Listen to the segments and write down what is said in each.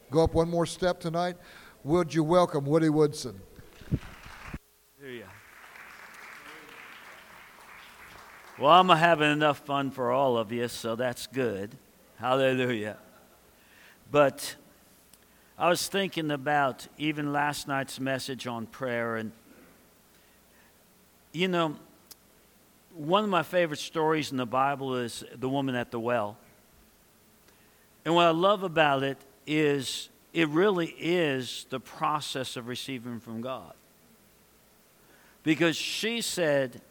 go up one more step tonight. Would you welcome Woody Woodson? Hallelujah. Well, I'm having enough fun for all of you, so that's good. Hallelujah. But I was thinking about even last night's message on prayer, and you know, one of my favorite stories in the Bible is the woman at the well. And what I love about it is it really is the process of receiving from God. Because Jesus said,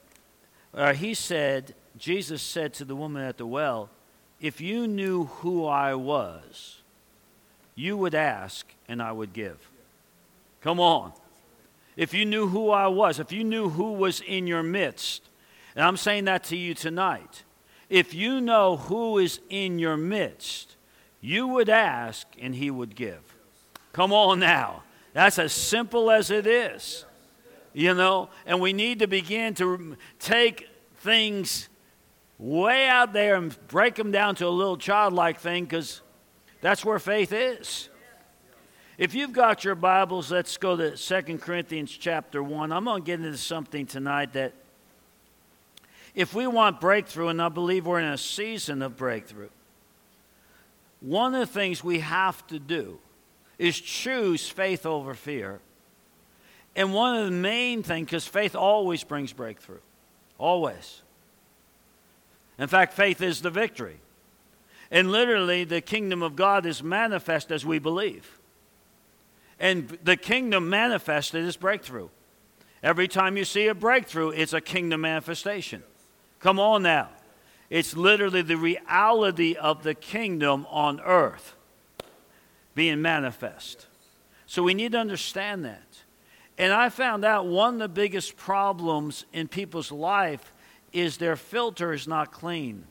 Jesus said to the woman at the well, if you knew who I was, you would ask and I would give. Come on. If you knew who I was, if you knew who was in your midst, and I'm saying that to you tonight, if you know who is in your midst, you would ask and he would give. Come on now. That's as simple as it is. You know, and we need to begin to take things way out there and break them down to a little childlike thing, because that's where faith is. If you've got your Bibles, let's go to 2 Corinthians chapter 1. I'm going to get into something tonight that if we want breakthrough, and I believe we're in a season of breakthrough, one of the things we have to do is choose faith over fear. And one of the main things, because faith always brings breakthrough. Always. In fact, faith is the victory. And literally, the kingdom of God is manifest as we believe. And the kingdom manifested is breakthrough. Every time you see a breakthrough, it's a kingdom manifestation. Come on now. It's literally the reality of the kingdom on earth being manifest. So we need to understand that. And I found out one of the biggest problems in people's life is their filter is not clean.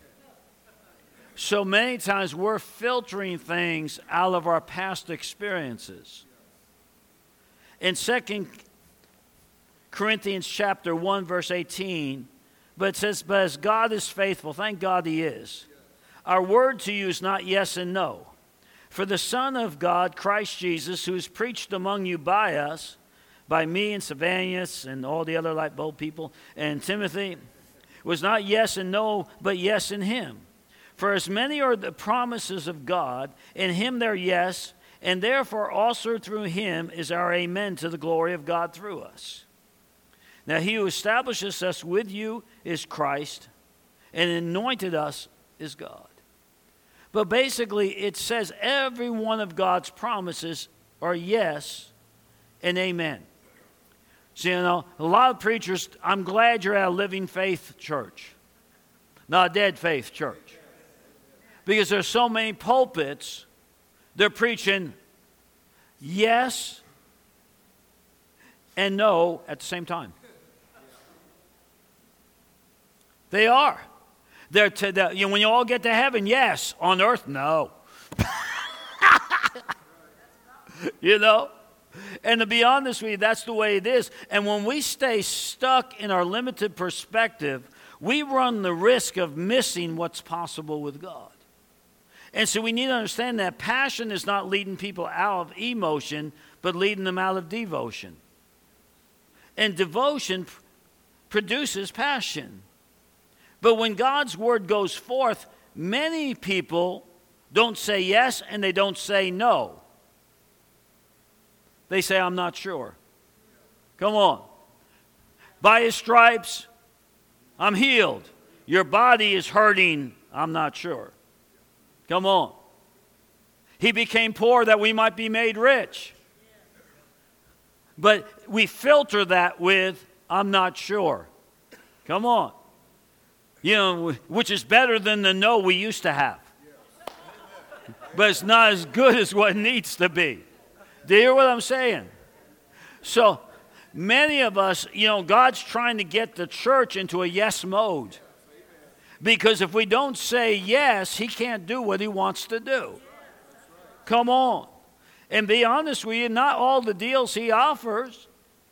So many times we're filtering things out of our past experiences. In 2 Corinthians chapter 1, verse 18, but it says, but as God is faithful, thank God he is, our word to you is not yes and no. For the Son of God, Christ Jesus, who is preached among you by us, by me and Silvanus and all the other light bulb people, and Timothy, was not yes and no, but yes in him. For as many are the promises of God, in him they're yes, and therefore also through him is our amen to the glory of God through us. Now he who establishes us with you is Christ, and anointed us is God. But basically it says every one of God's promises are yes and amen. So, you know, a lot of preachers, I'm glad you're at a living faith church, not a dead faith church. Because there's so many pulpits, they're preaching yes and no at the same time. They are. When you all get to heaven, yes. On earth, no. You know? And to be honest with you, that's the way it is. And when we stay stuck in our limited perspective, we run the risk of missing what's possible with God. And so we need to understand that passion is not leading people out of emotion, but leading them out of devotion. And devotion produces passion. But when God's word goes forth, many people don't say yes and they don't say no. They say, I'm not sure. Come on. By his stripes, I'm healed. Your body is hurting. I'm not sure. Come on. He became poor that we might be made rich. But we filter that with, I'm not sure. Come on. You know, which is better than the no we used to have. But it's not as good as what needs to be. Do you hear what I'm saying? So many of us, you know, God's trying to get the church into a yes mode. Because if we don't say yes, he can't do what he wants to do. Come on. And be honest with you, not all the deals he offers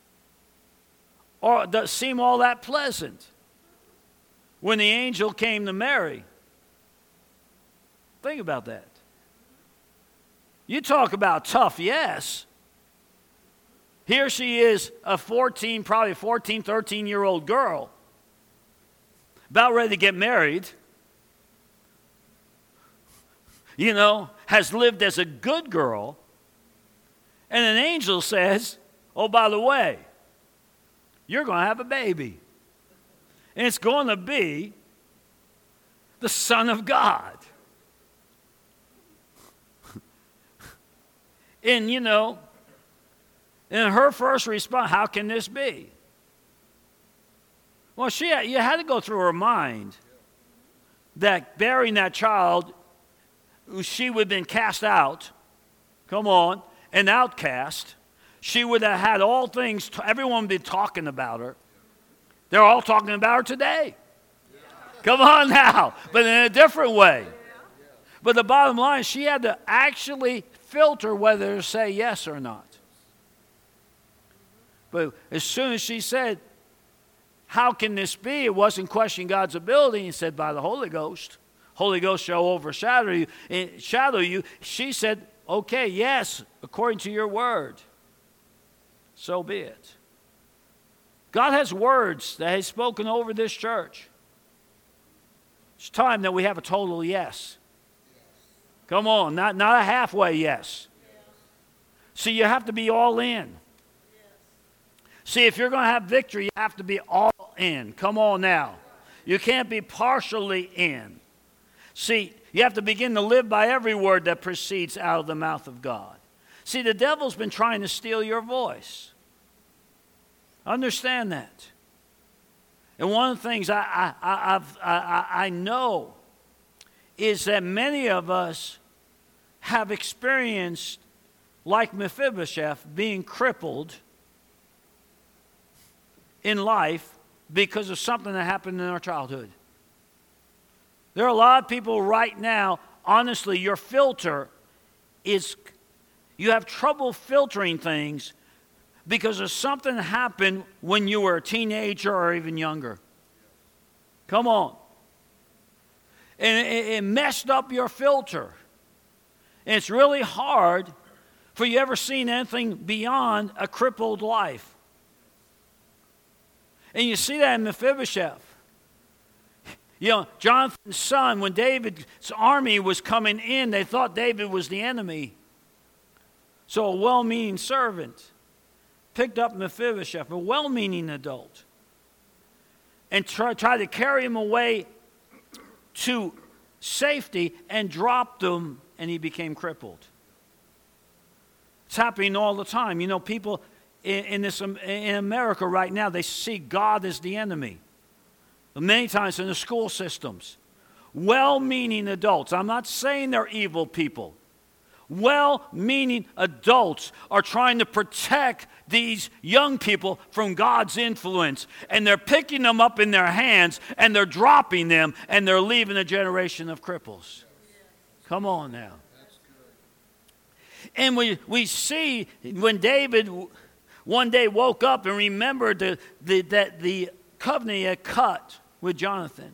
seem all that pleasant. When the angel came to Mary, think about that. You talk about tough, yes. Here she is, probably 14, 13-year-old girl, about ready to get married, has lived as a good girl, and an angel says, oh, by the way, you're going to have a baby. And it's going to be the Son of God. And, and her first response, how can this be? Well, you had to go through her mind that bearing that child, she would have been cast out, an outcast. She would have had all things, everyone would be talking about her. They're all talking about her today. Come on now, but in a different way. But the bottom line, she had to actually filter whether to say yes or not. But as soon as she said, how can this be? It wasn't questioning God's ability. He said, by the Holy Ghost. Holy Ghost shall overshadow you. She said, okay, yes, according to your word. So be it. God has words that He's spoken over this church. It's time that we have a total yes. Come on, not a halfway yes. See, you have to be all in. See, if you're going to have victory, you have to be all in. Come on now. You can't be partially in. See, you have to begin to live by every word that proceeds out of the mouth of God. See, the devil's been trying to steal your voice. Understand that. And one of the things I know is that many of us have experienced, like Mephibosheth, being crippled in life because of something that happened in our childhood. There are a lot of people right now, honestly, your filter is, you have trouble filtering things because of something that happened when you were a teenager or even younger. Come on. And it messed up your filter. And it's really hard for you ever seen anything beyond a crippled life. And you see that in Mephibosheth. Jonathan's son, when David's army was coming in, they thought David was the enemy. So a well-meaning servant picked up Mephibosheth, a well-meaning adult, and tried to carry him away to safety and dropped him, and he became crippled. It's happening all the time. People in America right now, they see God as the enemy. Many times in the school systems, well-meaning adults, I'm not saying they're evil people, well-meaning adults are trying to protect these young people from God's influence, and they're picking them up in their hands, and they're dropping them, and they're leaving a generation of cripples. Come on now. And we see when David one day woke up and remembered that the covenant he had cut with Jonathan.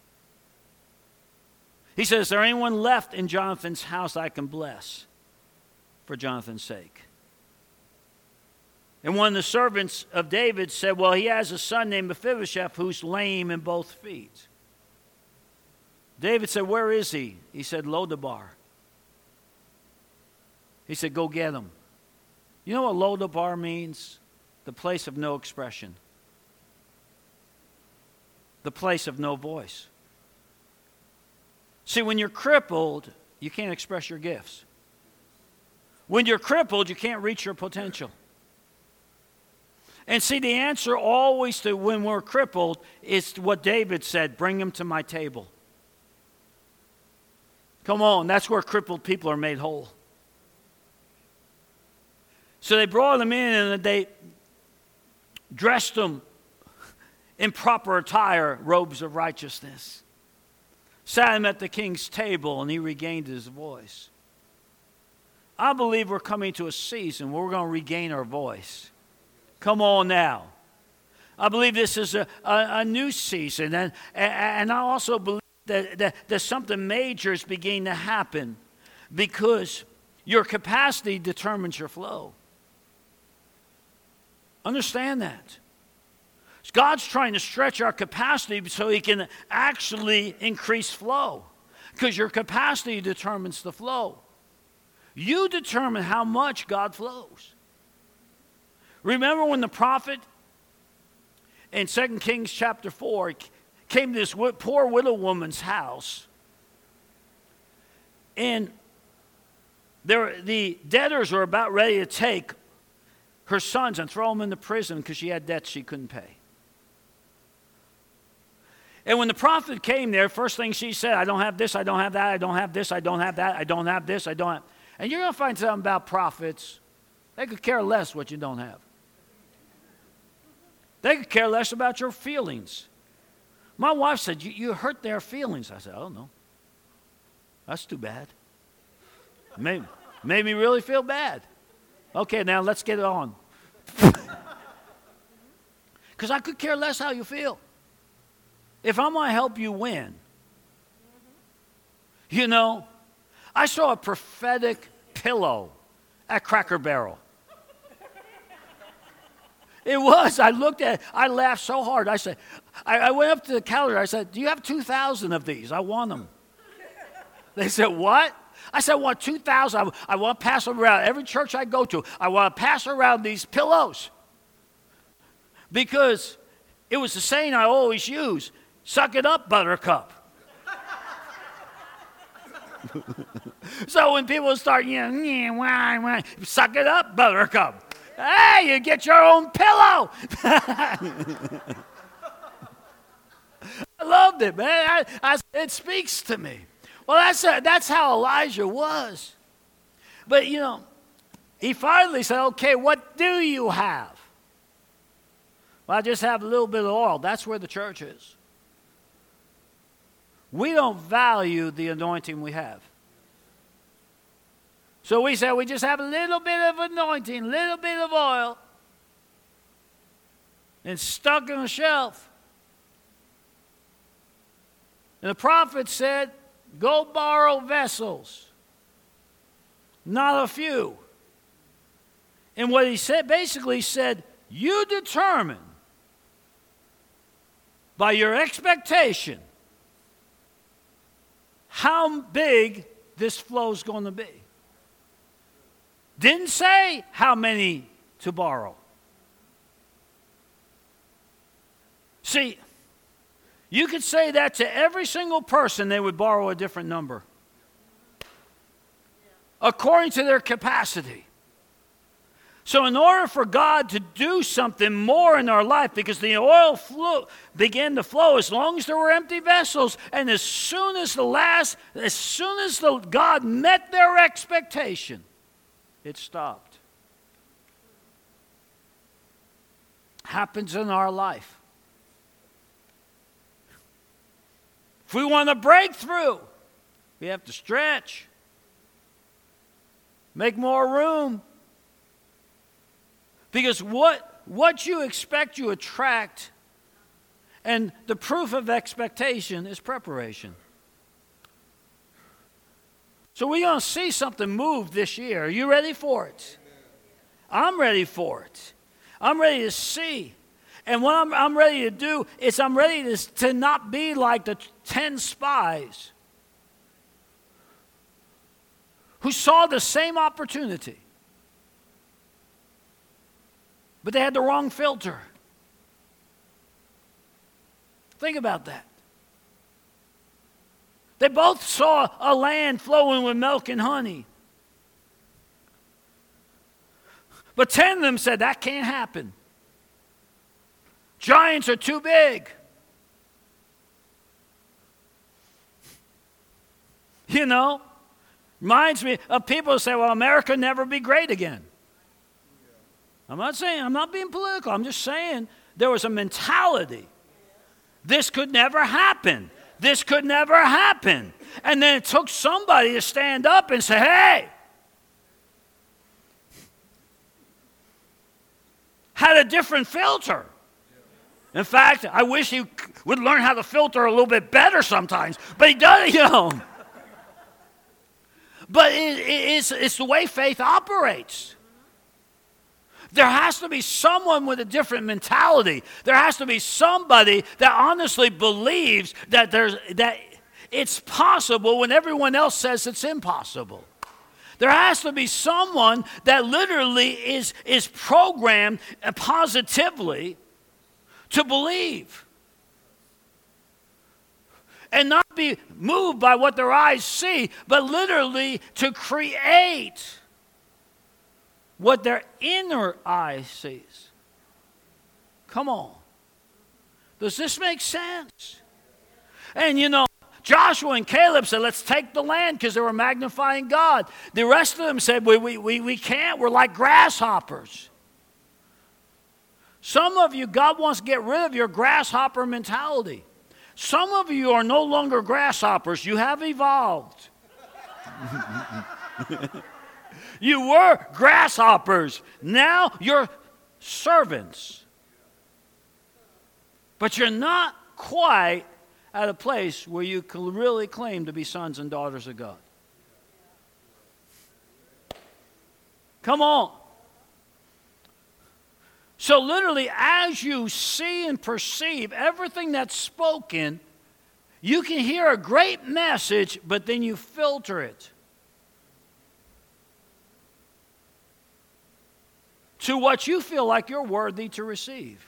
He says, is there anyone left in Jonathan's house I can bless for Jonathan's sake? And one of the servants of David said, well, he has a son named Mephibosheth who's lame in both feet. David said, where is he? He said, Lodabar. He said, go get him. You know what Lodabar means? The place of no expression. The place of no voice. See, when you're crippled, you can't express your gifts. When you're crippled, you can't reach your potential. And see, the answer always to when we're crippled is what David said, bring him to my table. Come on, that's where crippled people are made whole. So they brought him in and they dressed him in proper attire, robes of righteousness. Sat him at the king's table and he regained his voice. I believe we're coming to a season where we're going to regain our voice. Come on now. I believe this is a new season. And I also believe that something major is beginning to happen because, Your capacity determines your flow. Understand that. God's trying to stretch our capacity so he can actually increase flow. Because your capacity determines the flow. You determine how much God flows. Remember when the prophet in 2 Kings chapter 4 came to this poor widow woman's house, and the debtors were about ready to take her sons and throw them into prison because she had debts she couldn't pay. And when the prophet came there, first thing she said, I don't have this, I don't have that, I don't have this, I don't have that, I don't have this, I don't have. And you're going to find something about prophets. They could care less what you don't have. They could care less about your feelings. My wife said, you hurt their feelings. I said, oh, no. That's too bad. Made me really feel bad. Okay, now let's get it on. Because I could care less how you feel. If I'm going to help you win, you know, I saw a prophetic pillow at Cracker Barrel. It was. I looked at it. I laughed so hard. I said, I went up to the counter. I said, do you have 2,000 of these? I want them. They said, what? I said, I want 2,000. I want to pass them around. Every church I go to, I want to pass around these pillows. Because it was the saying I always use. Suck it up, buttercup. So when people start, suck it up, buttercup. Hey, you get your own pillow. I loved it, man. It speaks to me. Well, that's how Elijah was. But, you know, he finally said, okay, what do you have? Well, I just have a little bit of oil. That's where the church is. We don't value the anointing we have. So we say we just have a little bit of anointing, a little bit of oil, and stuck on a shelf. And the prophet said, go borrow vessels, not a few. And what he said, basically said, you determine by your expectation how big this flow is going to be. Didn't say how many to borrow. See, you could say that to every single person, they would borrow a different number. According to their capacity. So in order for God to do something more in our life, because the oil began to flow as long as there were empty vessels, and as soon as God met their expectation, it stopped. Happens in our life. If we want a breakthrough, we have to stretch, make more room. Because what you expect, you attract, and the proof of expectation is preparation. So we're going to see something move this year. Are you ready for it? I'm ready for it. I'm ready to see. And what I'm ready to do is I'm ready to not be like the 10 spies who saw the same opportunity. But they had the wrong filter. Think about that. They both saw a land flowing with milk and honey. But 10 of them said, that can't happen. Giants are too big. You know, reminds me of people who say, well, America will never be great again. I'm not being political. I'm just saying there was a mentality. This could never happen. This could never happen. And then it took somebody to stand up and say, hey, had a different filter. In fact, I wish he would learn how to filter a little bit better sometimes. But he does, you know. But it's the way faith operates. There has to be someone with a different mentality. There has to be somebody that honestly believes that it's possible when everyone else says it's impossible. There has to be someone that literally is programmed positively to believe and not be moved by what their eyes see, but literally to create what their inner eye sees. Come on. Does this make sense? And you know, Joshua and Caleb said, let's take the land, because they were magnifying God. The rest of them said, we can't. We're like grasshoppers. Some of you, God wants to get rid of your grasshopper mentality. Some of you are no longer grasshoppers. You have evolved. You were grasshoppers. Now you're servants. But you're not quite at a place where you can really claim to be sons and daughters of God. Come on. So literally, as you see and perceive everything that's spoken, you can hear a great message, but then you filter it to what you feel like you're worthy to receive.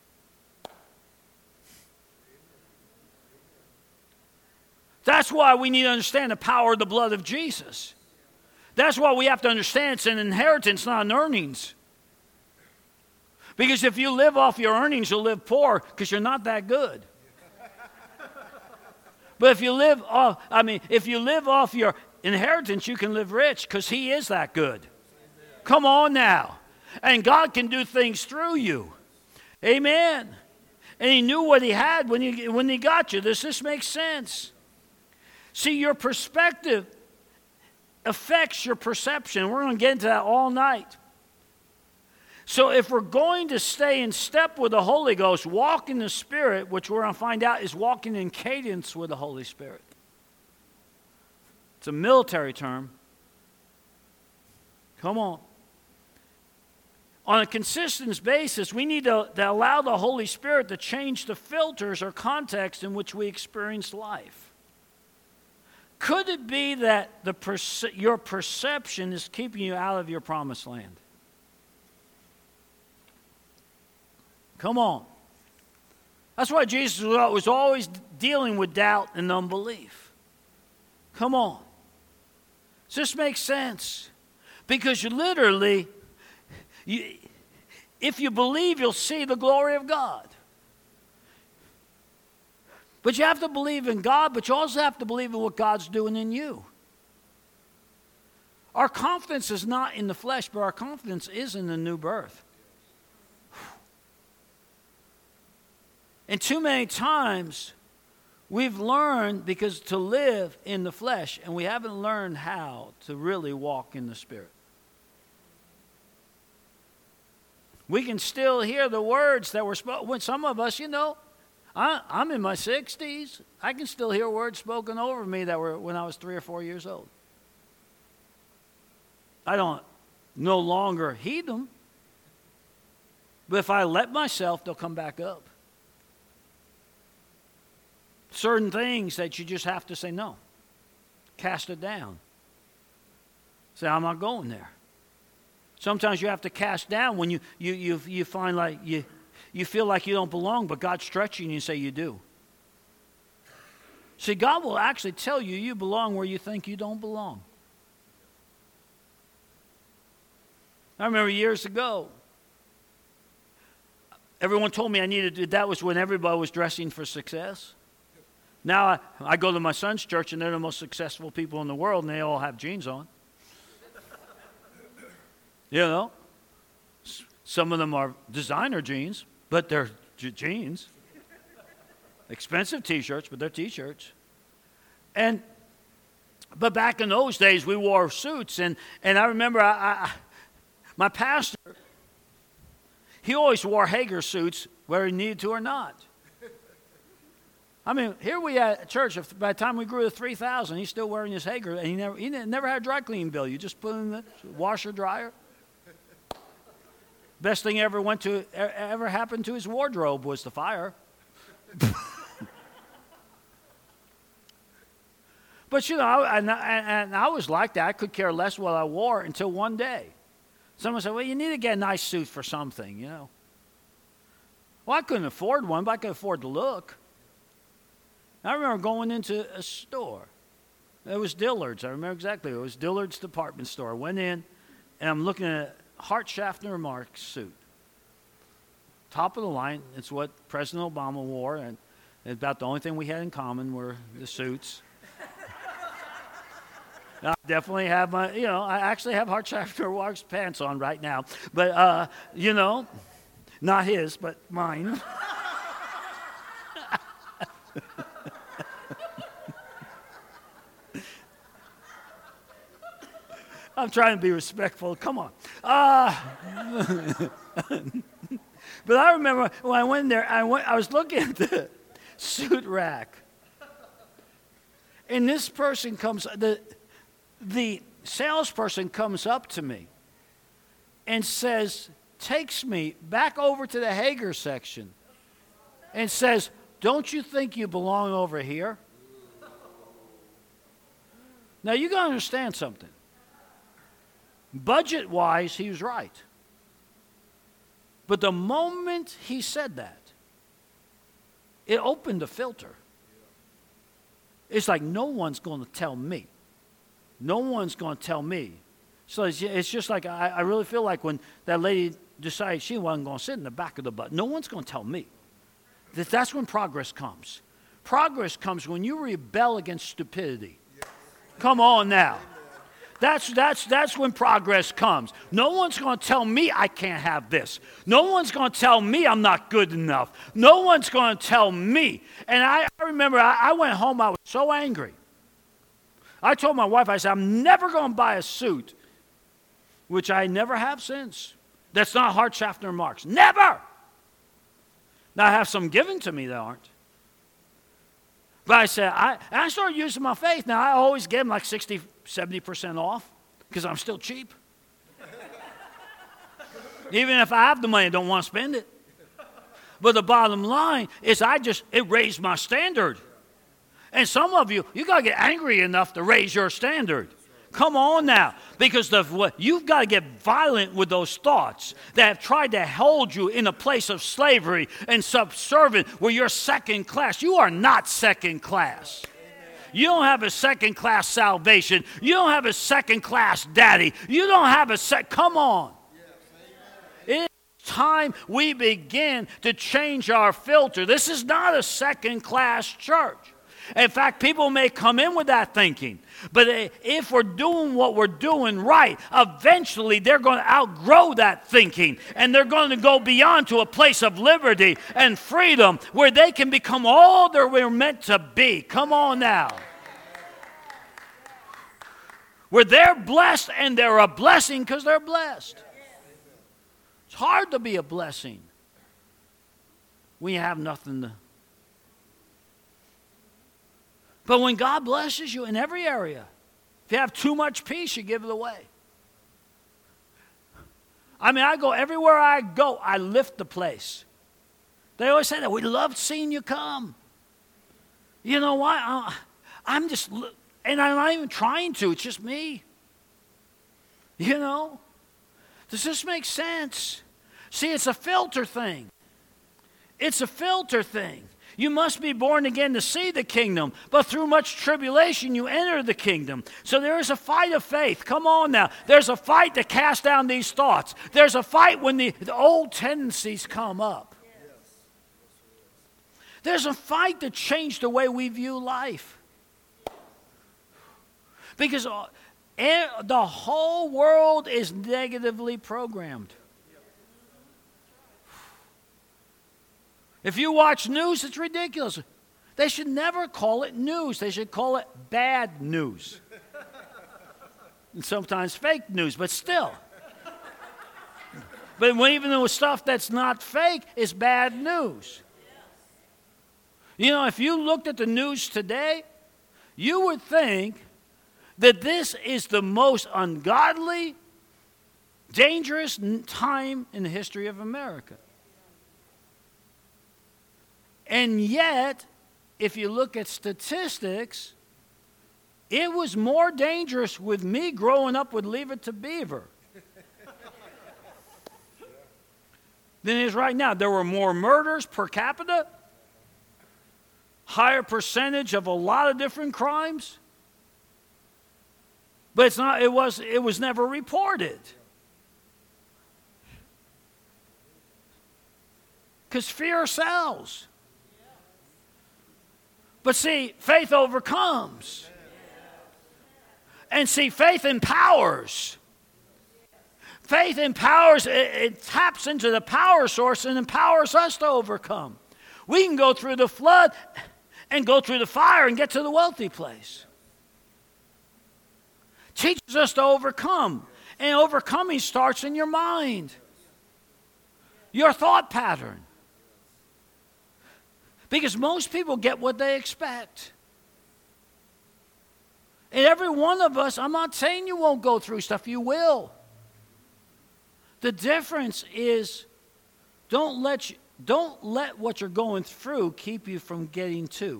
That's why we need to understand the power of the blood of Jesus. That's why we have to understand it's an inheritance, not an earnings. Because if you live off your earnings, you'll live poor because you're not that good. But if you live off your inheritance, you can live rich because He is that good. Come on now. And God can do things through you. Amen. And He knew what He had when He got you. Does this make sense? See, your perspective affects your perception. We're going to get into that all night. So if we're going to stay in step with the Holy Ghost, walk in the Spirit, which we're going to find out is walking in cadence with the Holy Spirit. It's a military term. Come on. On a consistent basis, we need to allow the Holy Spirit to change the filters or context in which we experience life. Could it be that your perception is keeping you out of your promised land? Come on. That's why Jesus was always dealing with doubt and unbelief. Come on. Does this make sense? Because you literally, if you believe, you'll see the glory of God. But you have to believe in God, but you also have to believe in what God's doing in you. Our confidence is not in the flesh, but our confidence is in the new birth. And too many times, we've learned because to live in the flesh, and we haven't learned how to really walk in the Spirit. We can still hear the words that were spoken. When some of us, I'm in my 60s. I can still hear words spoken over me that were when I was 3 or 4 years old. I don't no longer heed them. But if I let myself, they'll come back up. Certain things that you just have to say no. Cast it down. Say, I'm not going there. Sometimes you have to cast down when you find like you feel like you don't belong, but God's stretching you and say you do. See, God will actually tell you you belong where you think you don't belong. I remember years ago, everyone told me that was when everybody was dressing for success. Now I go to my son's church and they're the most successful people in the world and they all have jeans on. Some of them are designer jeans, but they're jeans. Expensive t-shirts, but they're t-shirts. But back in those days, we wore suits. And I remember my pastor, he always wore Hager suits whether he needed to or not. I mean, here we at church, by the time we grew to 3,000, he's still wearing his Hager, and he never had a dry cleaning bill. You just put in the washer, dryer. Best thing ever happened to his wardrobe was the fire. But, and I was like that. I could care less what I wore until one day. Someone said, well, you need to get a nice suit for something, Well, I couldn't afford one, but I could afford the look. I remember going into a store. It was Dillard's. I remember exactly. It was Dillard's department store. I went in, and I'm looking at a Hart Schaffner Marx suit. Top of the line. It's what President Obama wore, and about the only thing we had in common were the suits. I definitely have I actually have Hart Schaffner Marx pants on right now. But, not his, but mine. I'm trying to be respectful. Come on. But I remember when I went in there, I was looking at the suit rack. And this person the salesperson comes up to me and takes me back over to the Hager section and says, don't you think you belong over here? Now, you got to understand something. Budget-wise, he was right. But the moment he said that, it opened the filter. It's like no one's going to tell me. No one's going to tell me. So it's just like I really feel like when that lady decided she wasn't going to sit in the back of the bus, no one's going to tell me. That's when progress comes. Progress comes when you rebel against stupidity. Come on now. That's when progress comes. No one's going to tell me I can't have this. No one's going to tell me I'm not good enough. No one's going to tell me. And I remember I went home, I was so angry. I told my wife, I said, I'm never going to buy a suit, which I never have since. That's not Hart Schaffner Marx. Never! Now, I have some given to me that aren't. But I said, I started using my faith. Now, I always get them like 60, 70% off because I'm still cheap. Even if I have the money, I don't want to spend it. But the bottom line is it raised my standard. And some of you got to get angry enough to raise your standard. Come on now. Because you've got to get violent with those thoughts that have tried to hold you in a place of slavery and subservient where you're second class. You are not second class. You don't have a second class salvation. You don't have a second class daddy. You don't have come on. It's time we begin to change our filter. This is not a second class church. In fact, people may come in with that thinking. But if we're doing what we're doing right, eventually they're going to outgrow that thinking. And they're going to go beyond to a place of liberty and freedom where they can become all that we're meant to be. Come on now. Where they're blessed and they're a blessing because they're blessed. It's hard to be a blessing when you have nothing to. But when God blesses you in every area, if you have too much peace, you give it away. I mean, everywhere I go, I lift the place. They always say that, we loved seeing you come. You know what? I'm just, and I'm not even trying to, it's just me. Does this make sense? See, it's a filter thing. It's a filter thing. You must be born again to see the kingdom, but through much tribulation you enter the kingdom. So there is a fight of faith. Come on now. There's a fight to cast down these thoughts. There's a fight when the old tendencies come up. There's a fight to change the way we view life. Because the whole world is negatively programmed. If you watch news, it's ridiculous. They should never call it news. They should call it bad news. And sometimes fake news, but still. But even though stuff that's not fake is bad news. You know, if you looked at the news today, you would think that this is the most ungodly, dangerous time in the history of America. And yet, if you look at statistics, it was more dangerous with me growing up with Leave It to Beaver than it is right now. There were more murders per capita, higher percentage of a lot of different crimes, but it's not. It was never reported because fear sells. But see, faith overcomes. And see, faith empowers. Faith empowers, it taps into the power source and empowers us to overcome. We can go through the flood and go through the fire and get to the wealthy place. Teaches us to overcome. And overcoming starts in your mind. Your thought pattern. Because most people get what they expect. And every one of us, I'm not saying you won't go through stuff, you will. The difference is don't let what you're going through keep you from getting to.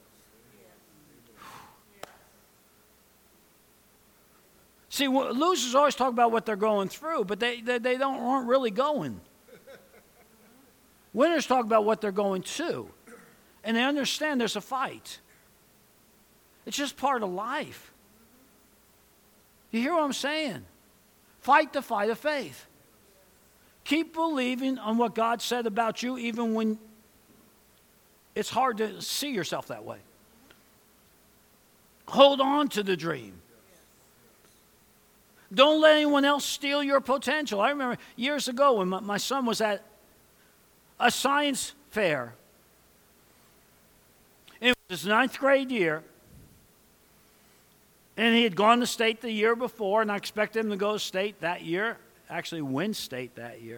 See, losers always talk about what they're going through, but they aren't really going. Winners talk about what they're going to. And they understand there's a fight. It's just part of life. You hear what I'm saying? Fight the fight of faith. Keep believing on what God said about you even when it's hard to see yourself that way. Hold on to the dream. Don't let anyone else steal your potential. I remember years ago when my son was at a science fair. It was his 9th grade year. And he had gone to state the year before, and I expected him to go to state that year, actually win state that year.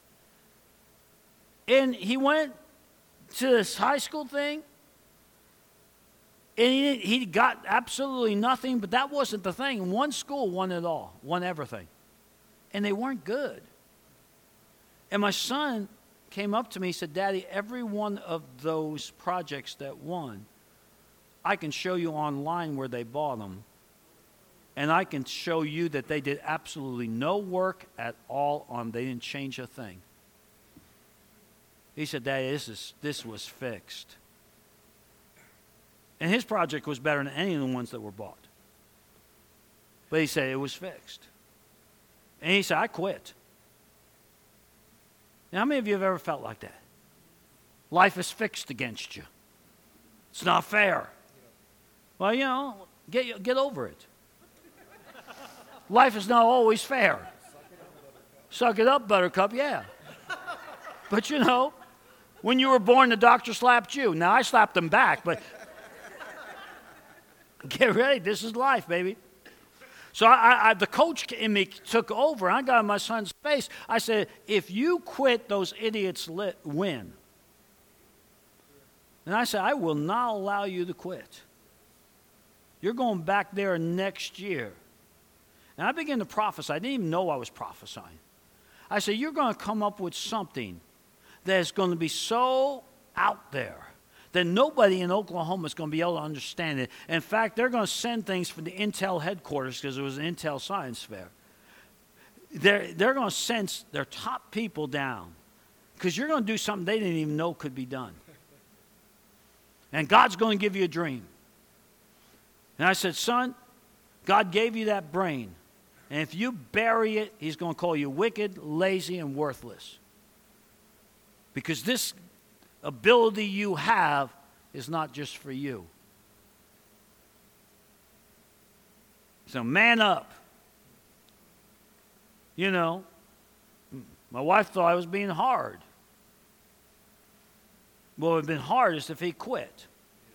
And he went to this high school thing, and he got absolutely nothing, but that wasn't the thing. One school won it all, won everything. And they weren't good. And my son came up to me and said, Daddy, every one of those projects that won, I can show you online where they bought them. And I can show you that they did absolutely no work at all on them. They didn't change a thing. He said, Daddy, this was fixed. And his project was better than any of the ones that were bought. But he said it was fixed. And he said, I quit. Now, how many of you have ever felt like that? Life is fixed against you. It's not fair. Well, you know, get over it. Life is not always fair. Suck it up, buttercup, yeah. But you know, when you were born, the doctor slapped you. Now, I slapped him back, but get ready. This is life, baby. So the coach in me took over. I got in my son's face. I said, if you quit, those idiots win. And I said, I will not allow you to quit. You're going back there next year. And I began to prophesy. I didn't even know I was prophesying. I said, you're going to come up with something that is going to be so out there that nobody in Oklahoma is going to be able to understand it. In fact, they're going to send things from the Intel headquarters because it was an Intel science fair. They're going to send their top people down because you're going to do something they didn't even know could be done. And God's going to give you a dream. And I said, son, God gave you that brain. And if you bury it, he's going to call you wicked, lazy, and worthless. Because this ability you have is not just for you. So man up. You know, my wife thought I was being hard. What would have been hardest if he quit.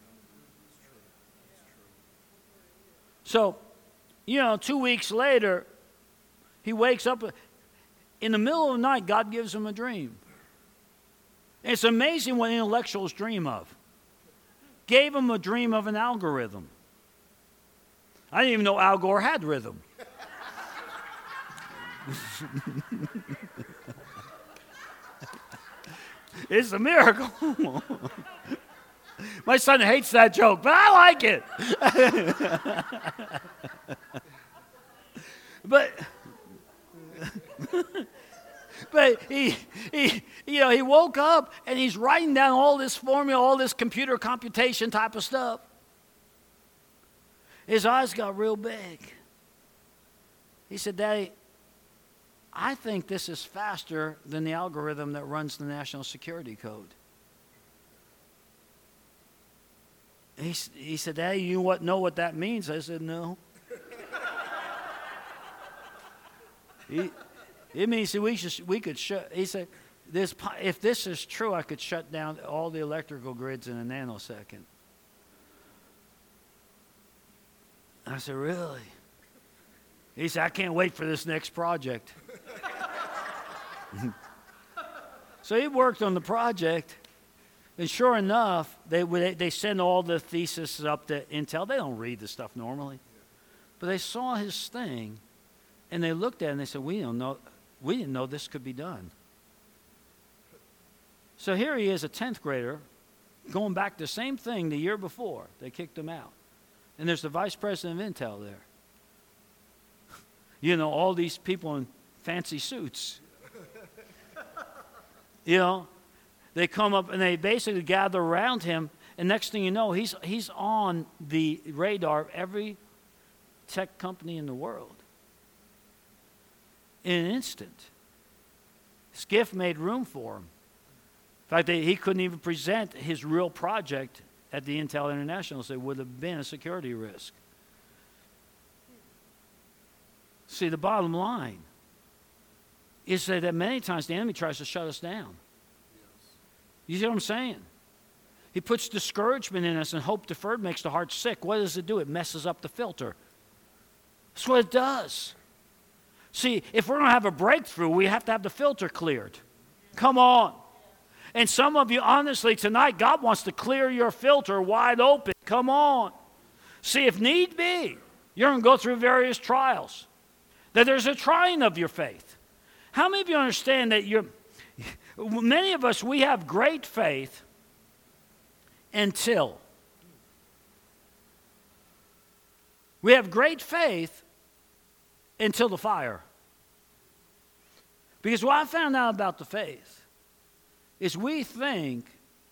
So, you know, 2 weeks later, he wakes up. In the middle of the night, God gives him a dream. It's amazing what intellectuals dream of. gave him a dream of an algorithm. I didn't even know Al Gore had rhythm. It's a miracle. My son hates that joke, but I like it. But he woke up and he's writing down all this formula, all this computer computation type of stuff. His eyes got real big. He said, Daddy, I think this is faster than the algorithm that runs the National Security Code. He said, Daddy, you know what that means? I said, no. It means that we could shut. He said, if this is true, I could shut down all the electrical grids in a nanosecond. I said, really? He said, I can't wait for this next project. So he worked on the project, and sure enough, they send all the theses up to Intel. They don't read the stuff normally, but they saw his thing, and they looked at it and they said, we didn't know this could be done. So here he is, a 10th grader, going back to the same thing the year before. They kicked him out. And there's the vice president of Intel there. You know, all these people in fancy suits. You know, they come up and they basically gather around him, and next thing you know, he's on the radar of every tech company in the world. In an instant. Skiff made room for him. In fact, he couldn't even present his real project at the Intel International, so it would have been a security risk. See, the bottom line is that many times the enemy tries to shut us down. You see what I'm saying? He puts discouragement in us, and hope deferred makes the heart sick. What does it do? It messes up the filter. That's what it does. See, if we're going to have a breakthrough, we have to have the filter cleared. Come on. And some of you, honestly, tonight, God wants to clear your filter wide open. Come on. See, if need be, you're going to go through various trials. That there's a trying of your faith. How many of you understand that many of us, we have great faith until. We have great faith until the fire. Because what I found out about the faith is we think,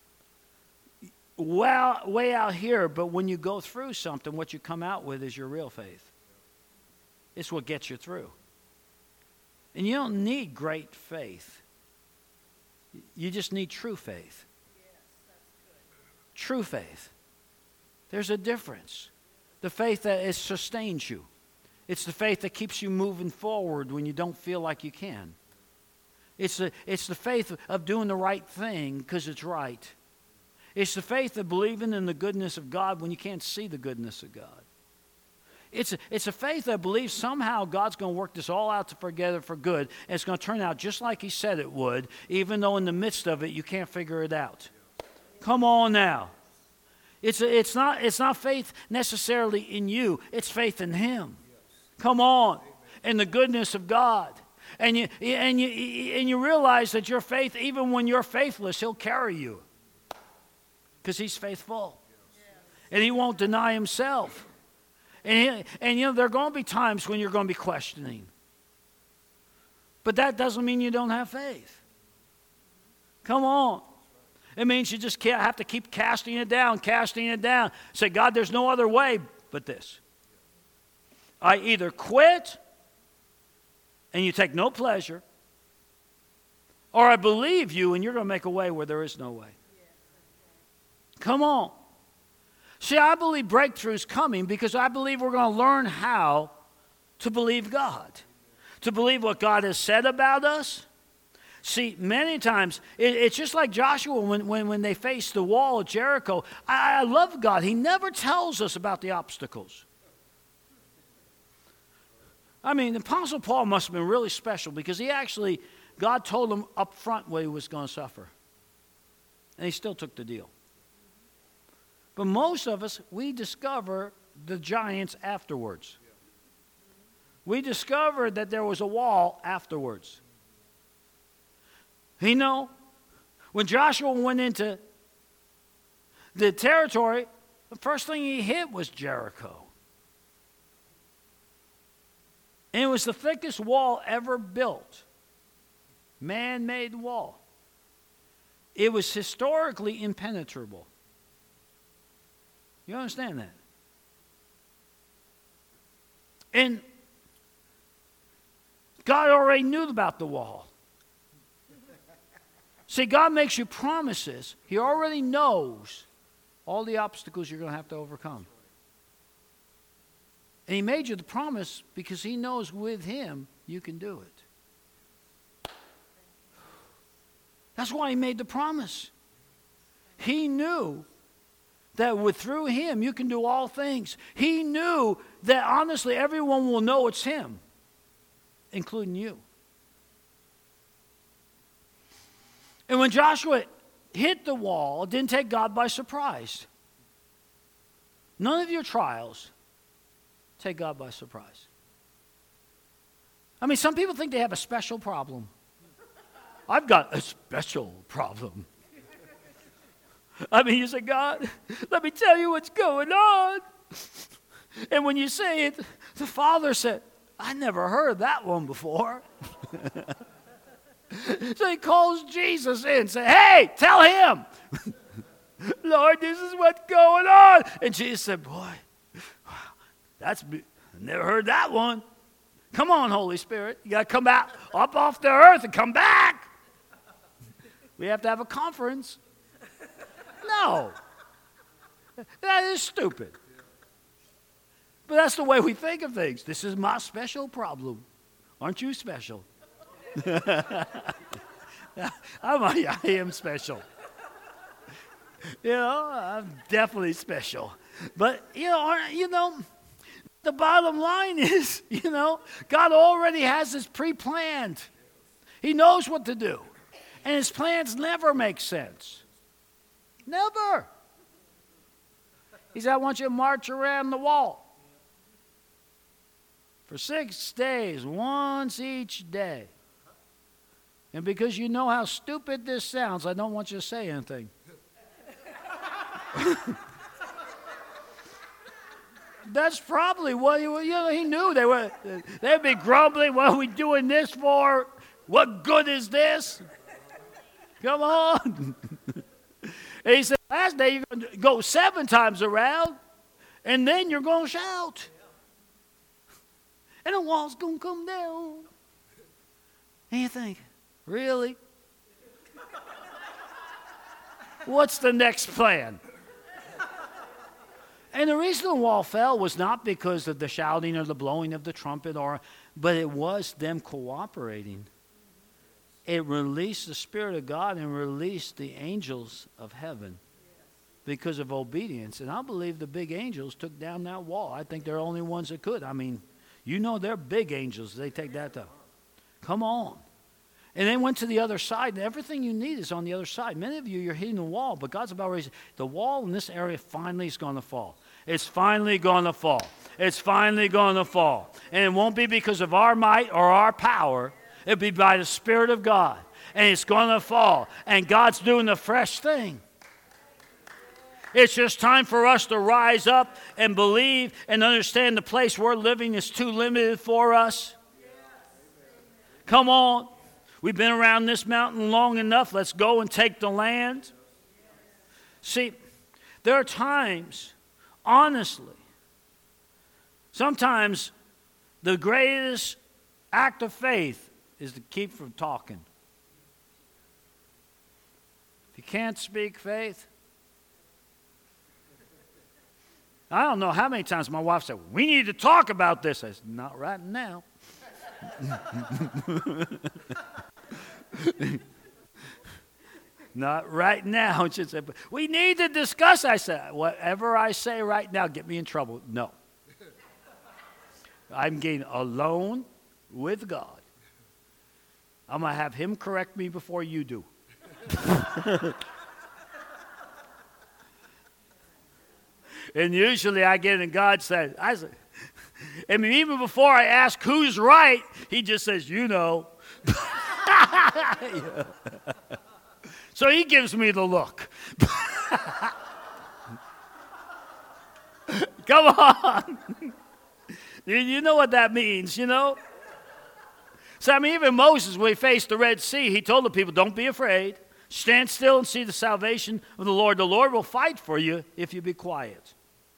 well, way out here, but when you go through something, what you come out with is your real faith. It's what gets you through. And you don't need great faith. You just need true faith. Yes, that's good. True faith. There's a difference. The faith that sustains you. It's the faith that keeps you moving forward when you don't feel like you can. It's the faith of doing the right thing because it's right. It's the faith of believing in the goodness of God when you can't see the goodness of God. It's a faith that believes somehow God's going to work this all out together for good, and it's going to turn out just like He said it would, even though in the midst of it you can't figure it out. Come on now. It's not faith necessarily in you. It's faith in Him. Come on. In the goodness of God. And you realize that your faith, even when you're faithless, He'll carry you. Because He's faithful. And He won't deny Himself. And you know, there are going to be times when you're going to be questioning. But that doesn't mean you don't have faith. Come on. It means you just have to keep casting it down. Say, God, there's no other way but this. I either quit and you take no pleasure, or I believe you and you're going to make a way where there is no way. Come on. See, I believe breakthrough's coming because I believe we're going to learn how to believe God. To believe what God has said about us. See, many times, it's just like Joshua when they faced the wall of Jericho. I love God. He never tells us about the obstacles. I mean, the Apostle Paul must have been really special because God told him up front what he was going to suffer. And he still took the deal. But most of us, we discover the giants afterwards. We discovered that there was a wall afterwards. You know, when Joshua went into the territory, the first thing he hit was Jericho. And it was the thickest wall ever built. Man-made wall. It was historically impenetrable. You understand that? And God already knew about the wall. See, God makes you promises. He already knows all the obstacles you're going to have to overcome. And He made you the promise because He knows with Him you can do it. That's why He made the promise. He knew that through Him you can do all things. He knew that honestly everyone will know it's Him, including you. And when Joshua hit the wall, it didn't take God by surprise. None of your trials take God by surprise. I mean, some people think they have a special problem. I've got a special problem. I mean, you say, God, let me tell you what's going on. And when you say it, the Father said, I never heard that one before. So He calls Jesus in and says, hey, tell him. Lord, this is what's going on. And Jesus said, boy, I never heard that one. Come on, Holy Spirit. You got to come out up off the earth and come back. We have to have a conference. No. That is stupid. But that's the way we think of things. This is my special problem. Aren't you special? I am special. You know, I'm definitely special. But, you know, the bottom line is, you know, God already has this pre-planned. He knows what to do. And His plans never make sense. Never. He said, I want you to march around the wall for 6 days, once each day. And because you know how stupid this sounds, I don't want you to say anything. That's probably what he knew. They'd be grumbling, what are we doing this for? What good is this? Come on. And He said, last day you're going to go 7 times around, and then you're going to shout. And the wall's going to come down. And you think, really? What's the next plan? And the reason the wall fell was not because of the shouting or the blowing of the trumpet, but it was them cooperating. It released the Spirit of God and released the angels of heaven because of obedience. And I believe the big angels took down that wall. I think they're the only ones that could. I mean, you know they're big angels. They take that down. Come on. And they went to the other side, and everything you need is on the other side. Many of you, you're hitting the wall, but God's about ready. The wall in this area finally is going to fall. It's finally going to fall. It's finally going to fall. And it won't be because of our might or our power. It'll be by the Spirit of God. And it's going to fall. And God's doing a fresh thing. It's just time for us to rise up and believe and understand the place we're living is too limited for us. Come on. We've been around this mountain long enough. Let's go and take the land. See, there are times, honestly, sometimes the greatest act of faith is to keep from talking. If you can't speak faith, I don't know how many times my wife said, we need to talk about this. I said, not right now. Not right now. She said, we need to discuss. I said, whatever I say right now, get me in trouble. No. I'm getting alone with God. I'm going to have Him correct me before you do. And usually I get in God said, I mean, even before I ask who's right, he just says, you know. So he gives me the look. Come on. You know what that means, you know? So, I mean, even Moses, when he faced the Red Sea, he told the people, don't be afraid. Stand still and see the salvation of the Lord. The Lord will fight for you if you be quiet.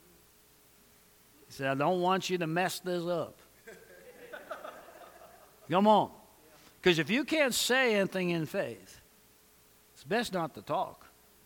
He said, I don't want you to mess this up. Come on. Because if you can't say anything in faith, it's best not to talk.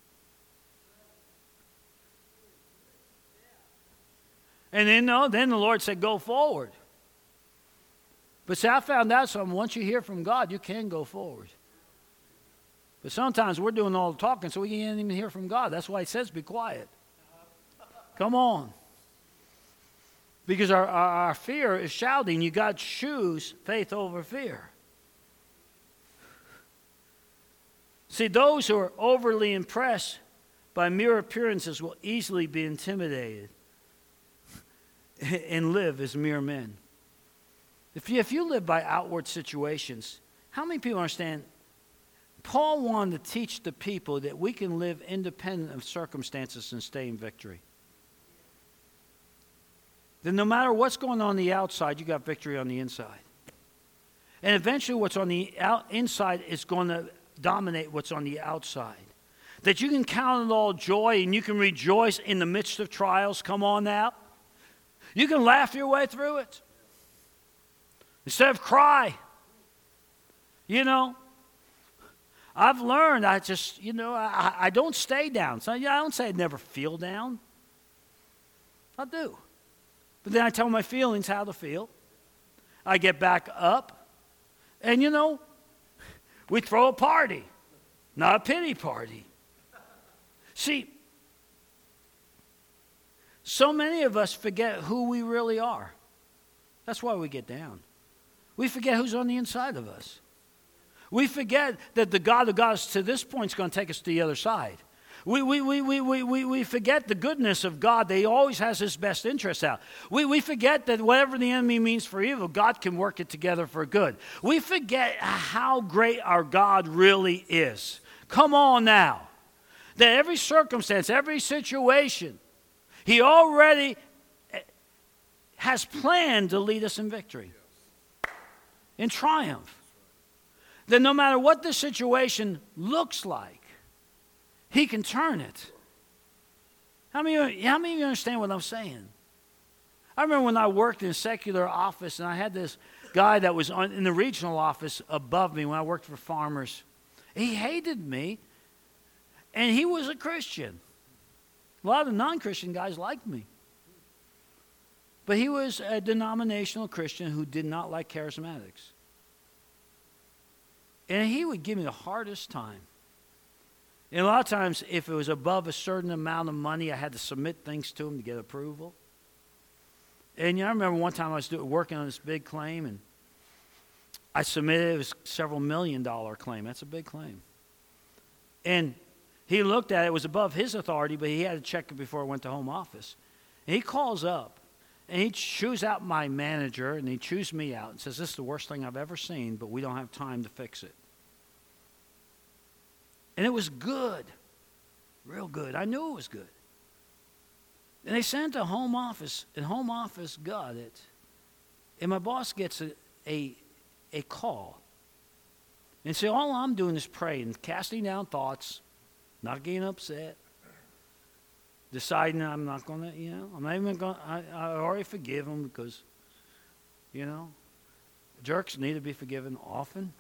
And then the Lord said, go forward. But see, I found out something. Once you hear from God, you can go forward. But sometimes we're doing all the talking, so we can't even hear from God. That's why he says be quiet. Come on. Because our fear is shouting. You got to choose faith over fear. See, those who are overly impressed by mere appearances will easily be intimidated and live as mere men. If you live by outward situations, how many people understand? Paul wanted to teach the people that we can live independent of circumstances and stay in victory. That no matter what's going on the outside, you got victory on the inside. And eventually what's on the inside is going to dominate what's on the outside. That you can count it all joy and you can rejoice in the midst of trials. Come on now. You can laugh your way through it. Instead of cry. You know, I've learned I don't stay down. So I don't say I never feel down. I do. But then I tell my feelings how to feel. I get back up. And we throw a party. Not a pity party. See, so many of us forget who we really are. That's why we get down. We forget who's on the inside of us. We forget that the God who got us to this point is going to take us to the other side. We forget the goodness of God, that he always has his best interests out. We forget that whatever the enemy means for evil, God can work it together for good. We forget how great our God really is. Come on now. That every circumstance, every situation, he already has planned to lead us in victory, in triumph. That no matter what the situation looks like, he can turn it. How many of you understand what I'm saying? I remember when I worked in a secular office, and I had this guy that was in the regional office above me when I worked for Farmers. He hated me, and he was a Christian. A lot of the non-Christian guys liked me. But he was a denominational Christian who did not like charismatics. And he would give me the hardest time. And a lot of times, if it was above a certain amount of money, I had to submit things to him to get approval. And I remember one time I was working on this big claim, and I submitted, it was several $1 million claim. That's a big claim. And he looked at it, it was above his authority, but he had to check it before it went to home office. And he calls up, and he chews out my manager, and he chews me out and says, this is the worst thing I've ever seen, but we don't have time to fix it. And it was good, real good. I knew it was good. And they sent it to home office, and home office got it. And my boss gets a call. And say, all I'm doing is praying, casting down thoughts, not getting upset, deciding I'm not going to, I'm not even going to, I already forgive them because, jerks need to be forgiven often.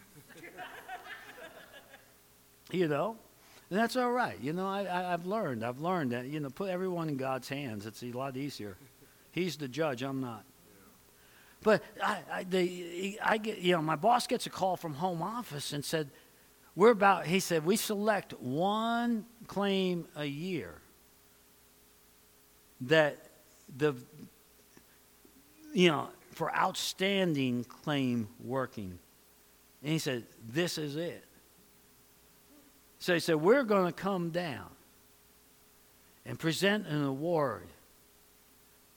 And that's all right. I've learned that, put everyone in God's hands. It's a lot easier. He's the judge, I'm not. But I get, my boss gets a call from home office and said, he said, we select one claim a year that for outstanding claim working. And he said, this is it. So he said, we're going to come down and present an award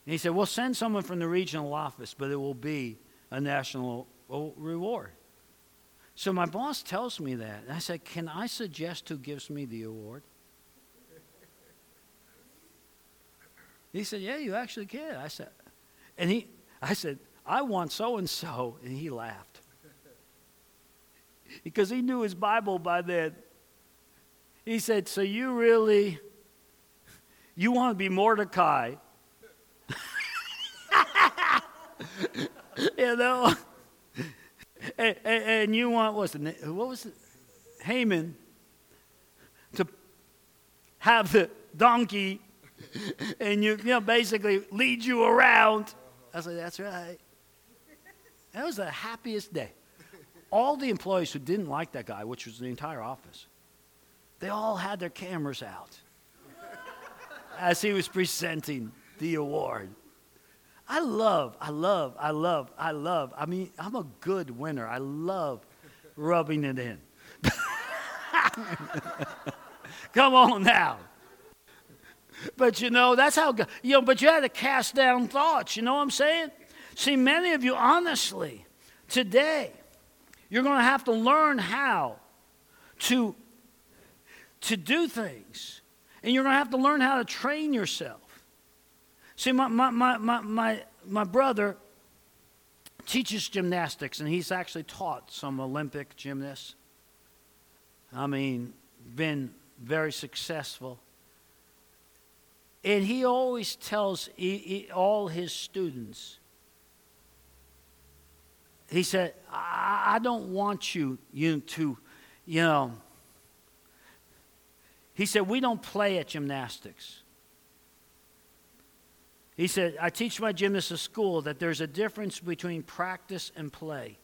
And he said, well, send someone from the regional office, but it will be a national reward. So my boss tells me that. And I said, can I suggest who gives me the award? He said, yeah, you actually can. I said, I want so-and-so. And he laughed. Because he knew his Bible by then. He said, so you want to be Mordecai. You know? And you want, what was it? Haman to have the donkey and you know, basically lead you around. I said, that's right. That was the happiest day. All the employees who didn't like that guy, which was the entire office, they all had their cameras out as he was presenting the award. I mean, I'm a good winner. I love rubbing it in. Come on now. But you know, that's how, you know, but you had to cast down thoughts. You know what I'm saying? See, many of you, honestly, today, you're going to have to learn how to do things. And you're going to have to learn how to train yourself. See, my brother teaches gymnastics, and he's actually taught some Olympic gymnasts. I mean, been very successful. And he always tells all his students, he said, I don't want you to, you know, he said, we don't play at gymnastics. He said, I teach my gymnasts at school that there's a difference between practice and play.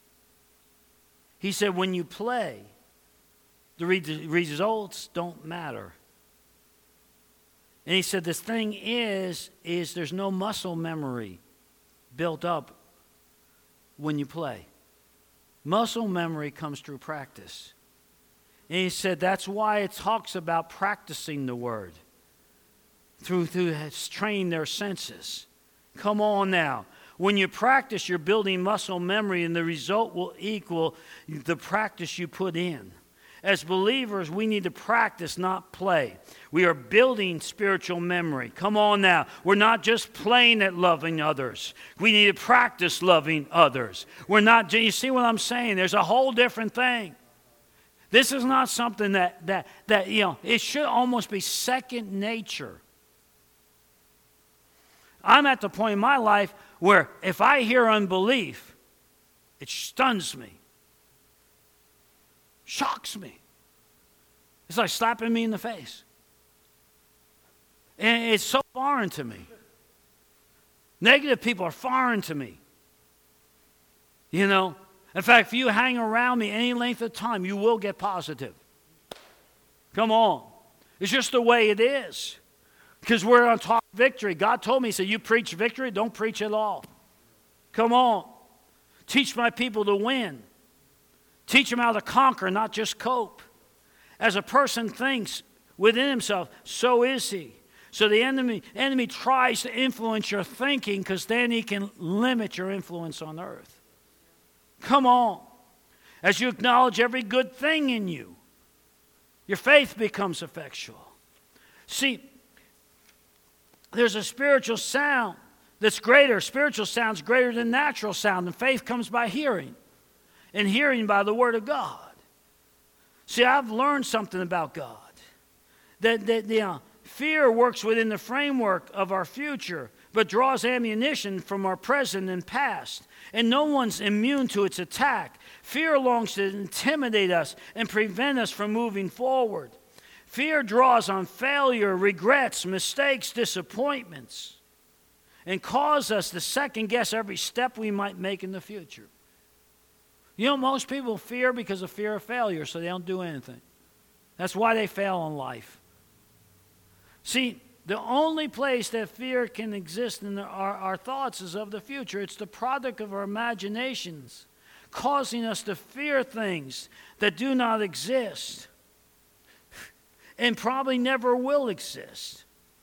He said, when you play, the results don't matter. And he said, this thing is there's no muscle memory built up when you play. Muscle memory comes through practice. And he said, that's why it talks about practicing the word. Through train their senses. Come on now. When you practice, you're building muscle memory, and the result will equal the practice you put in. As believers, we need to practice, not play. We are building spiritual memory. Come on now. We're not just playing at loving others. We need to practice loving others. We're not, you see what I'm saying? There's a whole different thing. This is not something that you know, it should almost be second nature. I'm at the point in my life where if I hear unbelief, it stuns me, shocks me. It's like slapping me in the face. And it's so foreign to me. Negative people are foreign to me. You know, in fact, if you hang around me any length of time, you will get positive. Come on. It's just the way it is. Because we're on top of victory. God told me, he said, you preach victory, don't preach at all. Come on. Teach my people to win. Teach them how to conquer, not just cope. As a person thinks within himself, so is he. So the enemy tries to influence your thinking because then he can limit your influence on earth. Come on. As you acknowledge every good thing in you, your faith becomes effectual. See, there's a spiritual sound that's greater. Spiritual sound's greater than natural sound, and faith comes by hearing, and hearing by the Word of God. See, I've learned something about God. That fear works within the framework of our future, but draws ammunition from our present and past. And no one's immune to its attack. Fear longs to intimidate us and prevent us from moving forward. Fear draws on failure, regrets, mistakes, disappointments, and causes us to second guess every step we might make in the future. You know, most people fear because of fear of failure, so they don't do anything. That's why they fail in life. See, the only place that fear can exist in our thoughts is of the future. It's the product of our imaginations, causing us to fear things that do not exist and probably never will exist.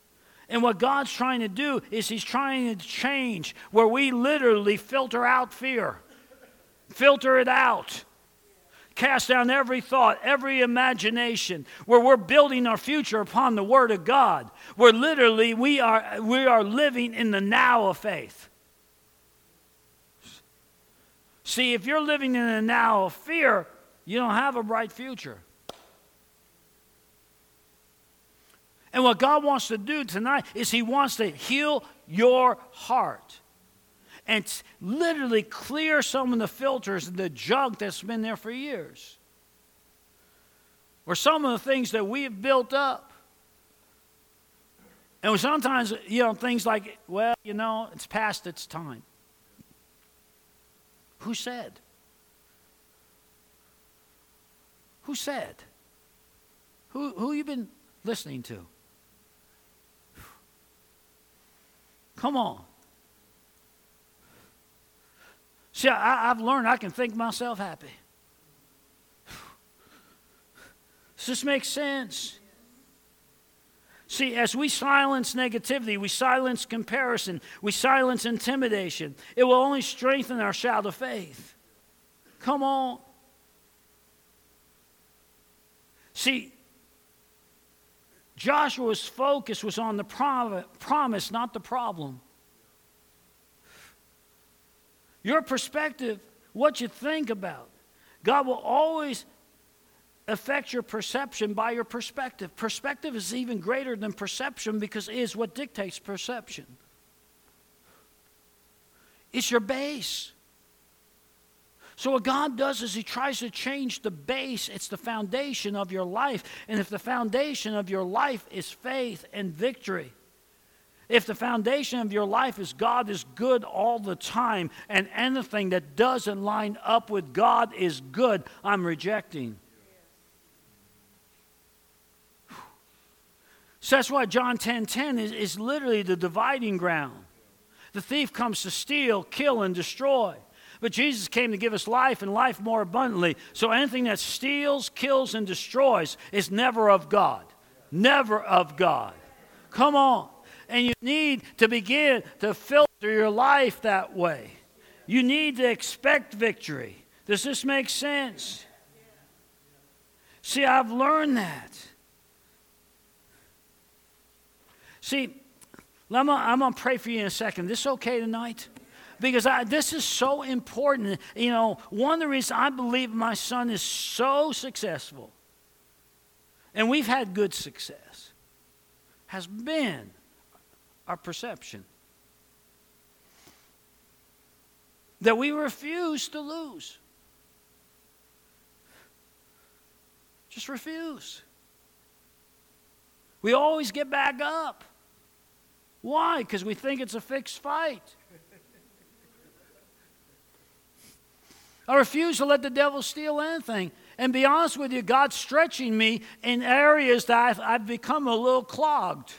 And what God's trying to do is He's trying to change where we literally filter out fear. Filter it out. Cast down every thought, every imagination, where we're building our future upon the Word of God. Where literally we are living in the now of faith. See, if you're living in the now of fear, you don't have a bright future. And what God wants to do tonight is He wants to heal your heart and literally clear some of the filters and the junk that's been there for years. Or some of the things that we've built up. And sometimes, things like, well, it's past its time. Who said? Who said? Who you been listening to? Come on. See, I've learned I can think myself happy. Does this make sense? See, as we silence negativity, we silence comparison, we silence intimidation, it will only strengthen our shout of faith. Come on. See, Joshua's focus was on the promise, not the problem. Your perspective, what you think about. God will always affect your perception by your perspective. Perspective is even greater than perception because it is what dictates perception. It's your base. So what God does is He tries to change the base. It's the foundation of your life. And if the foundation of your life is faith and victory, if the foundation of your life is God is good all the time, and anything that doesn't line up with God is good, I'm rejecting. So that's why John 10:10 is literally the dividing ground. The thief comes to steal, kill, and destroy. But Jesus came to give us life and life more abundantly. So anything that steals, kills, and destroys is never of God. Never of God. Come on. And you need to begin to filter your life that way. You need to expect victory. Does this make sense? See, I've learned that. See, I'm going to pray for you in a second. This okay tonight? Because this is so important. One of the reasons I believe my son is so successful, and we've had good success, has been our perception. That we refuse to lose. Just refuse. We always get back up. Why? Because we think it's a fixed fight. I refuse to let the devil steal anything. And be honest with you, God's stretching me in areas that I've become a little clogged.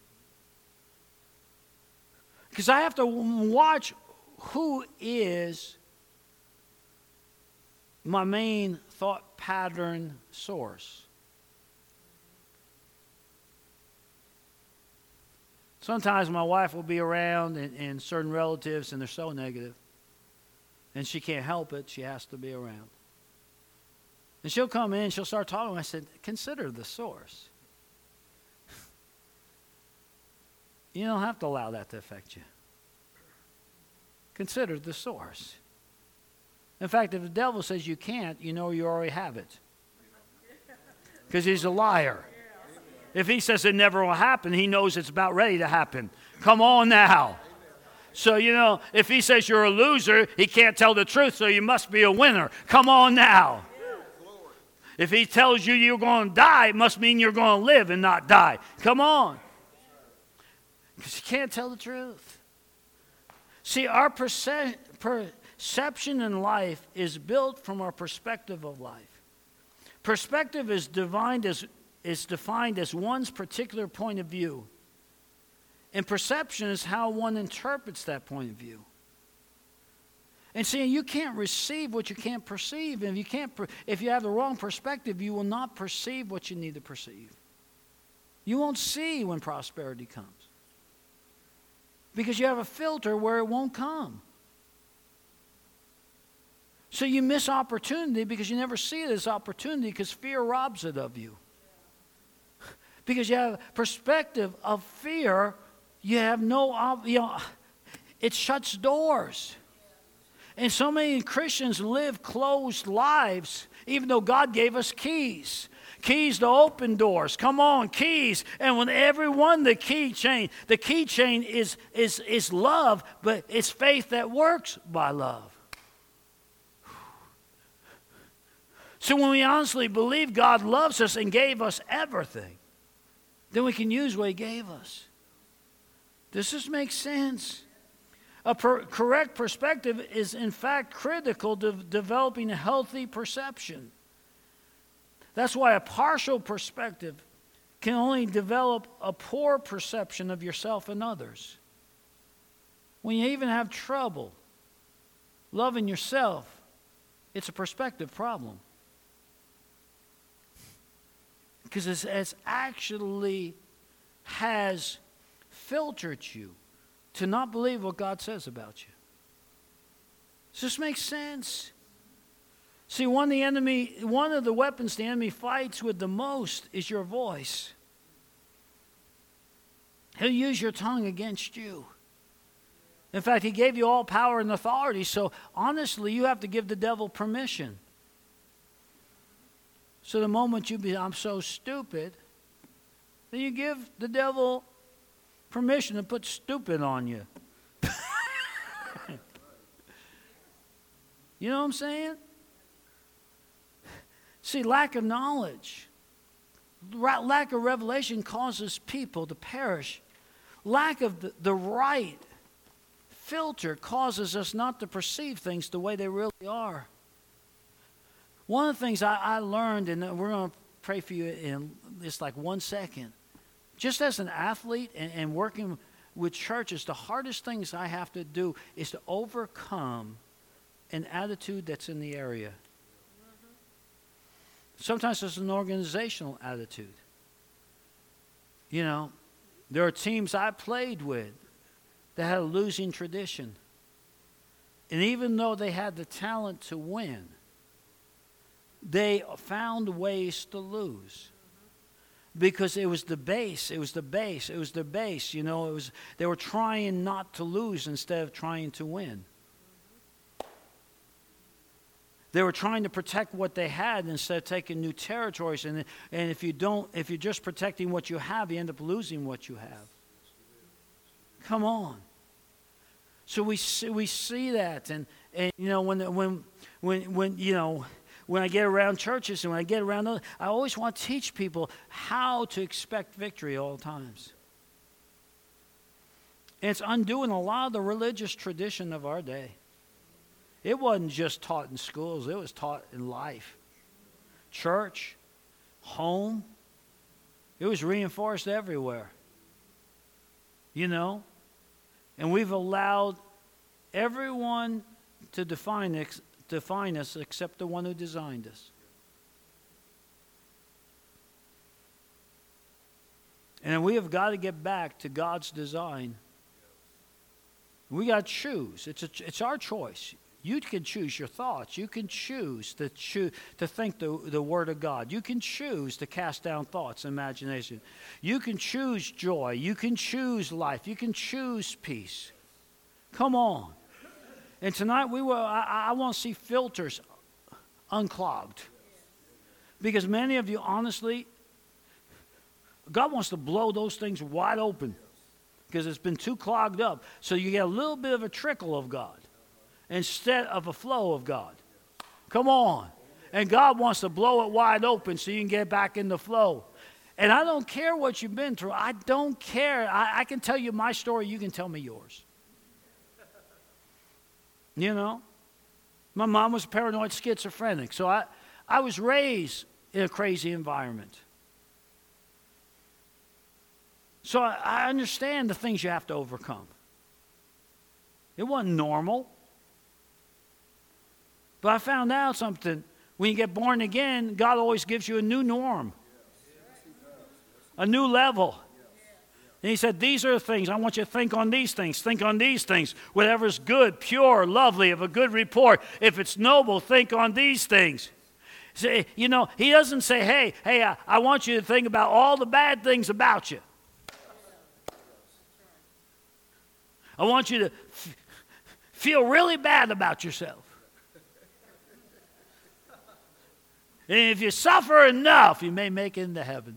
Because I have to watch who is my main thought pattern source. Sometimes my wife will be around and certain relatives, and they're so negative. And she can't help it. She has to be around. And she'll come in, she'll start talking. I said, consider the source. You don't have to allow that to affect you. Consider the source. In fact, if the devil says you can't, you know you already have it. Because he's a liar. If he says it never will happen, he knows it's about ready to happen. Come on now. So, if he says you're a loser, he can't tell the truth, so you must be a winner. Come on now. If he tells you you're going to die, it must mean you're going to live and not die. Come on. Because you can't tell the truth. See, our perception in life is built from our perspective of life. Perspective is defined as one's particular point of view. And perception is how one interprets that point of view. And see, you can't receive what you can't perceive. And if you have the wrong perspective, you will not perceive what you need to perceive. You won't see when prosperity comes. because you have a filter where it won't come. So you miss opportunity because you never see it as opportunity because fear robs it of you. Because you have perspective of fear, you have it shuts doors. And so many Christians live closed lives, even though God gave us keys. Keys to open doors. Come on, keys. And when everyone, the key chain is love, but it's faith that works by love. So when we honestly believe God loves us and gave us everything, then we can use what He gave us. Does this make sense? A correct perspective is in fact critical to developing a healthy perception. That's why a partial perspective can only develop a poor perception of yourself and others. When you even have trouble loving yourself, it's a perspective problem. Because it actually has filtered you to not believe what God says about you. Does this make sense? See, one of the weapons the enemy fights with the most is your voice. He'll use your tongue against you. In fact, He gave you all power and authority, so honestly, you have to give the devil permission. So the moment you be, I'm so stupid, then you give the devil permission to put stupid on you. You know what I'm saying? See, lack of knowledge, lack of revelation causes people to perish. Lack of the right filter causes us not to perceive things the way they really are. One of the things I learned, and we're going to pray for you in just like 1 second. Just as an athlete and working with churches, the hardest things I have to do is to overcome an attitude that's in the area. Sometimes it's an organizational attitude. You know, there are teams I played with that had a losing tradition. And even though they had the talent to win, they found ways to lose. Because it was the base. You know, they were trying not to lose instead of trying to win. They were trying to protect what they had instead of taking new territories. And if you're just protecting what you have, you end up losing what you have. Come on. So we see that, and you know, when you know, when I get around churches and when I get around others, I always want to teach people how to expect victory at all times. And it's undoing a lot of the religious tradition of our day. It wasn't just taught in schools, it was taught in life. Church, home, it was reinforced everywhere. You know? And we've allowed everyone to define us except the one who designed us. And we have got to get back to God's design. We got to choose. It's our choice. You can choose your thoughts. You can choose to think the Word of God. You can choose to cast down thoughts and imagination. You can choose joy. You can choose life. You can choose peace. Come on. And tonight I want to see filters unclogged. Because many of you, honestly, God wants to blow those things wide open. Because it's been too clogged up. So you get a little bit of a trickle of God instead of a flow of God. Come on. And God wants to blow it wide open so you can get back in the flow. And I don't care what you've been through. I don't care. I can tell you my story. You can tell me yours. You know? My mom was paranoid schizophrenic. So I was raised in a crazy environment. So I understand the things you have to overcome. It wasn't normal. But I found out something. When you get born again, God always gives you a new norm. A new level. And he said, these are the things. I want you to think on these things. Think on these things. Whatever's good, pure, lovely, of a good report. If it's noble, think on these things. See, you know, he doesn't say, hey, I want you to think about all the bad things about you. I want you to feel really bad about yourself. And if you suffer enough, you may make it into heaven.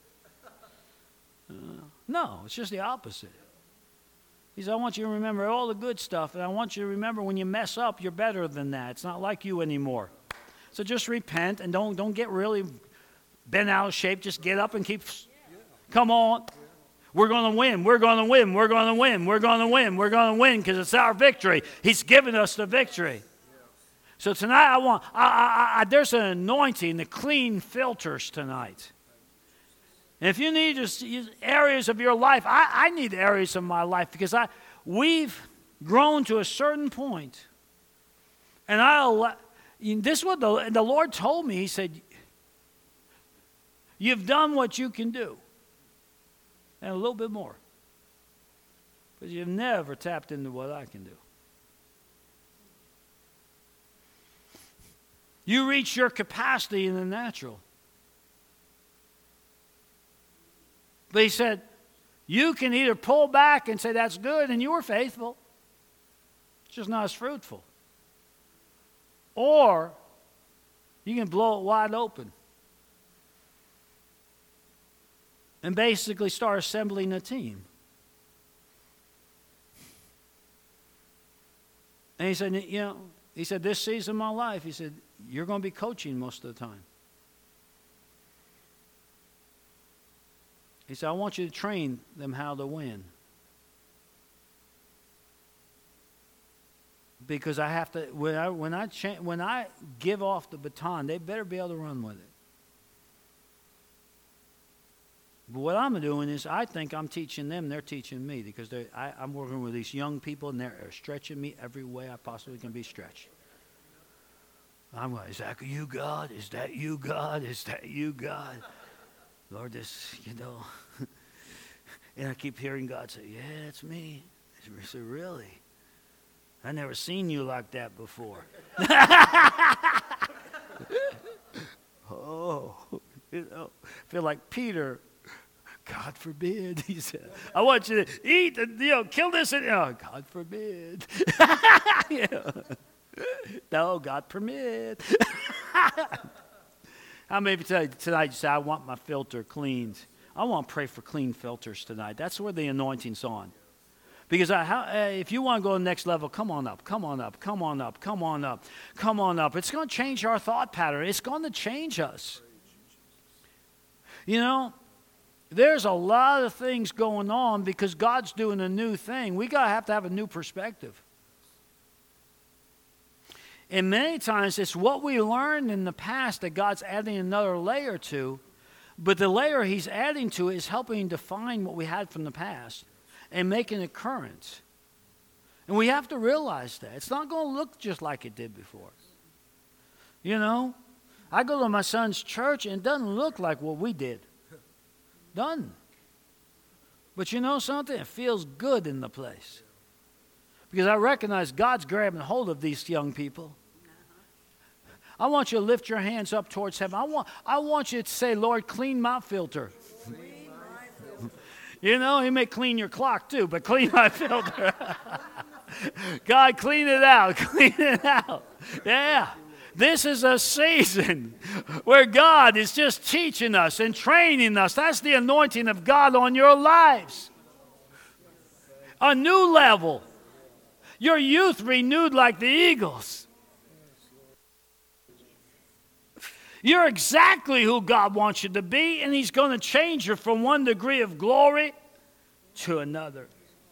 No, it's just the opposite. He said, I want you to remember all the good stuff, and I want you to remember when you mess up, you're better than that. It's not like you anymore. So just repent and don't get really bent out of shape. Just get up and keep, come on. We're going to win. We're going to win. We're going to win. We're going to win. We're going to win because it's our victory. He's given us the victory. So tonight there's an anointing to clean filters tonight. And if you need just areas of your life, I need areas of my life because we've grown to a certain point. And this is what the Lord told me. He said, you've done what you can do. And a little bit more. But you've never tapped into what I can do. You reach your capacity in the natural. But he said, you can either pull back and say, that's good, and you were faithful. It's just not as fruitful. Or you can blow it wide open. And basically start assembling a team. And he said, this season of my life, he said, you're going to be coaching most of the time. He said, I want you to train them how to win. Because I have to, when I give off the baton, they better be able to run with it. But what I'm doing is I think I'm teaching them, they're teaching me. Because I'm working with these young people, and they're stretching me every way I possibly can be stretched. I'm going, is that you, God? Is that you, God? Is that you, God? Lord, this, and I keep hearing God say, yeah, it's me. I said, really? I never seen you like that before. Feel like Peter. God forbid, he said. I want you to eat and kill this. And, God forbid. No, God permit. How many of you tonight you say, I want my filter cleaned? I want to pray for clean filters tonight. That's where the anointing's on. Because if you want to go to the next level, come on up, come on up, come on up, come on up, come on up. It's going to change our thought pattern. It's going to change us. There's a lot of things going on because God's doing a new thing. We have to have a new perspective. And many times it's what we learned in the past that God's adding another layer to, but the layer he's adding to is helping define what we had from the past and making it current. And we have to realize that. It's not going to look just like it did before. I go to my son's church and it doesn't look like what we did. Done. But you know something? It feels good in the place. Because I recognize God's grabbing hold of these young people. I want you to lift your hands up towards heaven. I want you to say, Lord, clean my filter. He may clean your clock too, but clean my filter. God, clean it out. Clean it out. Yeah. This is a season where God is just teaching us and training us. That's the anointing of God on your lives. A new level. Your youth renewed like the eagles. You're exactly who God wants you to be, and he's going to change you from one degree of glory to another.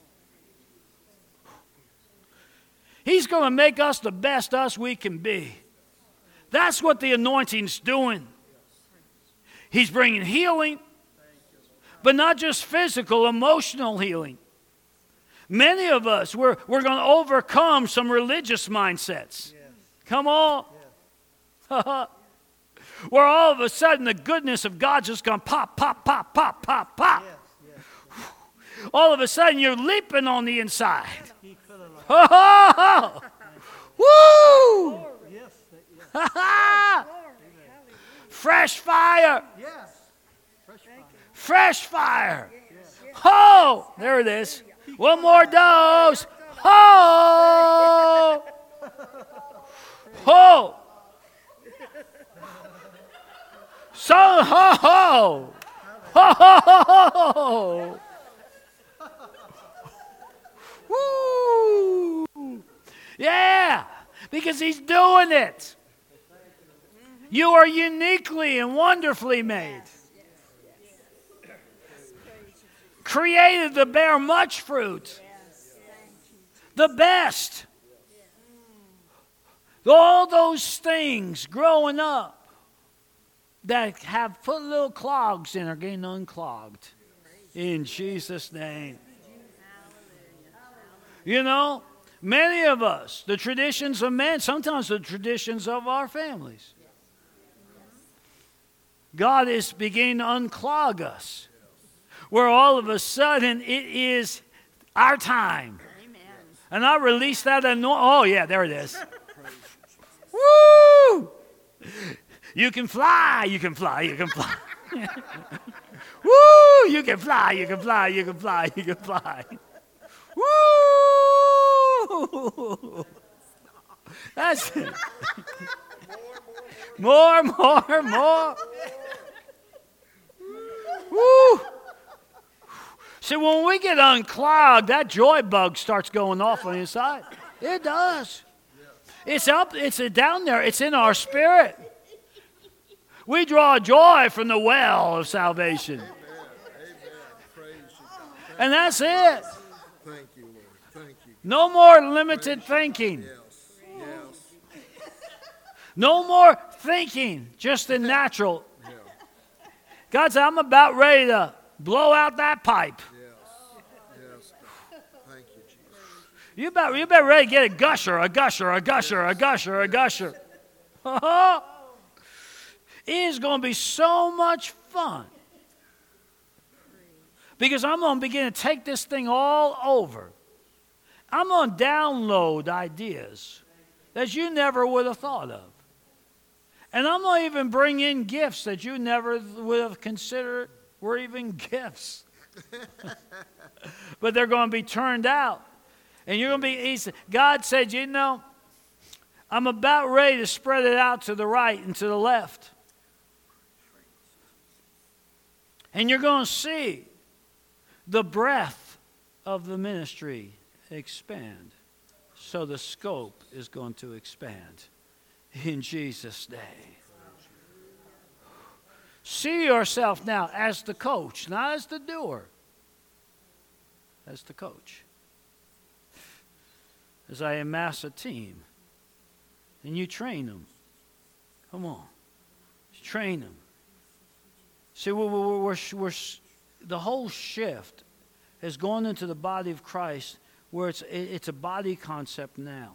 He's going to make us the best us we can be. That's what the anointing's doing. He's bringing healing, but not just physical, emotional healing. Many of us, we're going to overcome some religious mindsets. Yes. Come on. Yes. Where all of a sudden the goodness of God's just going to pop, pop, pop, pop, pop, pop. Yes. Yes. All of a sudden, you're leaping on the inside. Oh, woo! Fresh fire. Fresh fire. Oh, there it is. One more dose. Oh. Oh. So, ho, ho. Ho, ho, ho, ho. Woo. Yeah, because he's doing it. You are uniquely and wonderfully made. Created to bear much fruit. The best. All those things growing up that have put little clogs in are getting unclogged. In Jesus' name. You know, many of us, the traditions of men, sometimes the traditions of our families. God is beginning to unclog us. Where all of a sudden it is our time. Amen. And I release that anointing. Oh, yeah, there it is. Woo! You can fly, you can fly, you can fly. Woo! You can fly, you can fly, you can fly, you can fly. Woo! That's it. More. Woo! See, when we get unclogged, that joy bug starts going off on the inside. It does. It's up, it's down there, it's in our spirit. We draw joy from the well of salvation. And that's it. Thank you, Lord. Thank you. No more limited thinking. Yes. No more thinking just in natural. God said, I'm about ready to blow out that pipe. Yes. Thank you, Jesus. You about ready to get a gusher. It is going to be so much fun. Because I'm going to begin to take this thing all over. I'm going to download ideas that you never would have thought of. And I'm going to even bring in gifts that you never would have considered were even gifts. But they're going to be turned out. And you're going to be, God said, you know, I'm about ready to spread it out to the right and to the left. And you're going to see the breadth of the ministry expand. So the scope is going to expand. In Jesus' name. See yourself now as the coach, not as the doer. As the coach. As I amass a team. And you train them. Come on. Train them. See, the whole shift has gone into the body of Christ where it's a body concept now.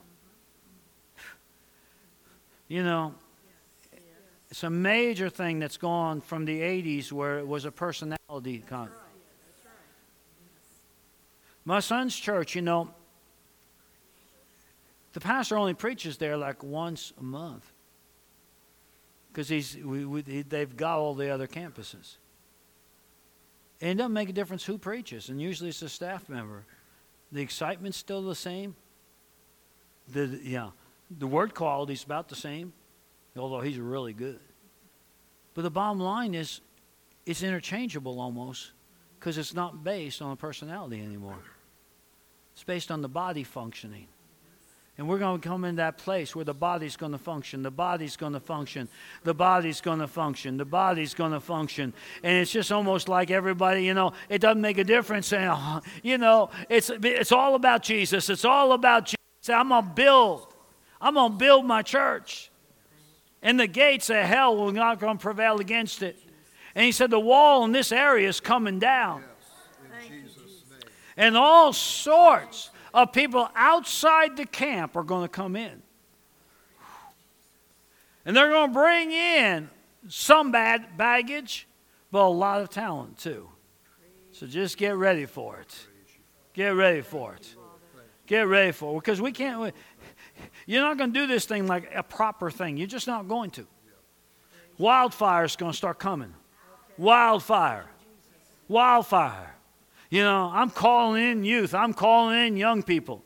You know, it's a major thing that's gone from the 80s where it was a personality concept. My son's church, you know, the pastor only preaches there like once a month. Because they've got all the other campuses. And it doesn't make a difference who preaches. And usually it's a staff member. The excitement's still the same. The word quality's about the same. Although he's really good. But the bottom line is, it's interchangeable almost. Because it's not based on a personality anymore. It's based on the body functioning. And we're going to come in that place where the body's going to function. The body's going to function. The body's going to function. The body's going to function. And it's just almost like everybody, you know, it doesn't make a difference. And, you know, it's all about Jesus. It's all about Jesus. I'm going to build my church. And the gates of hell will not going to prevail against it. And he said the wall in this area is coming down. Yes, in Jesus' name. And all sorts of people outside the camp are going to come in. And they're going to bring in some bad baggage, but a lot of talent too. So just get ready for it. Get ready for it. Get ready for it. Because we can't, you're not going to do this thing like a proper thing. You're just not going to. Wildfire's going to start coming. Wildfire. Wildfire. You know, I'm calling in youth. I'm calling in young people.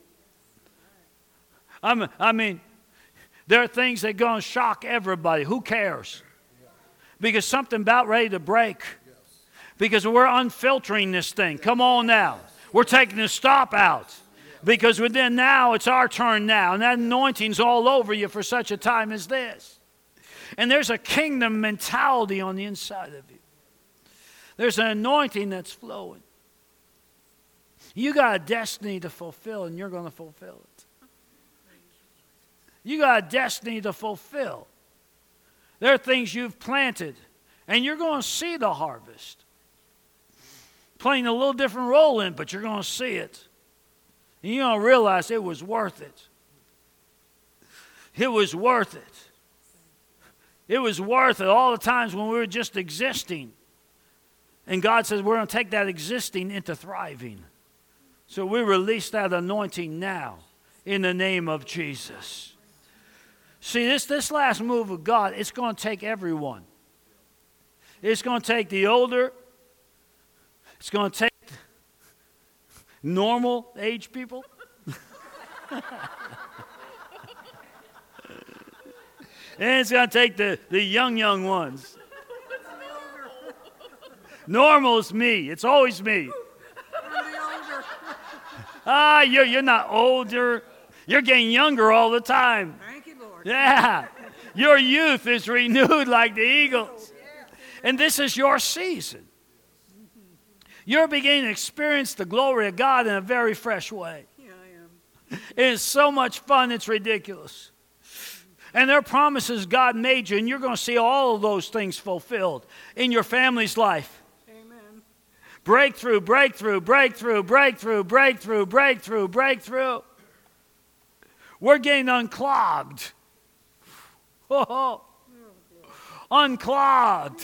I mean, there are things that are going to shock everybody. Who cares? Because something about ready to break. Because we're unfiltering this thing. Come on now. We're taking the stop out. Because within now, it's our turn now. And that anointing's all over you for such a time as this. And there's a kingdom mentality on the inside of you. There's an anointing that's flowing. You got a destiny to fulfill, and you're going to fulfill it. You got a destiny to fulfill. There are things you've planted, and you're going to see the harvest. Playing a little different role in it, but you're going to see it. And you're going to realize it was worth it. It was worth it. It was worth it all the times when we were just existing. And God says we're going to take that existing into thriving. So we release that anointing now in the name of Jesus. See, this last move of God, it's going to take everyone. It's going to take the older. It's going to take normal age people. And it's going to take the young ones. Normal's me. It's always me. You're not older. You're getting younger all the time. Thank you, Lord. Yeah. Your youth is renewed like the eagles. And this is your season. You're beginning to experience the glory of God in a very fresh way. Yeah, I am. It is so much fun, it's ridiculous. And there are promises God made you, and you're going to see all of those things fulfilled in your family's life. Amen. Breakthrough, breakthrough, breakthrough, breakthrough, breakthrough, breakthrough, breakthrough. We're getting unclogged. Oh, unclogged.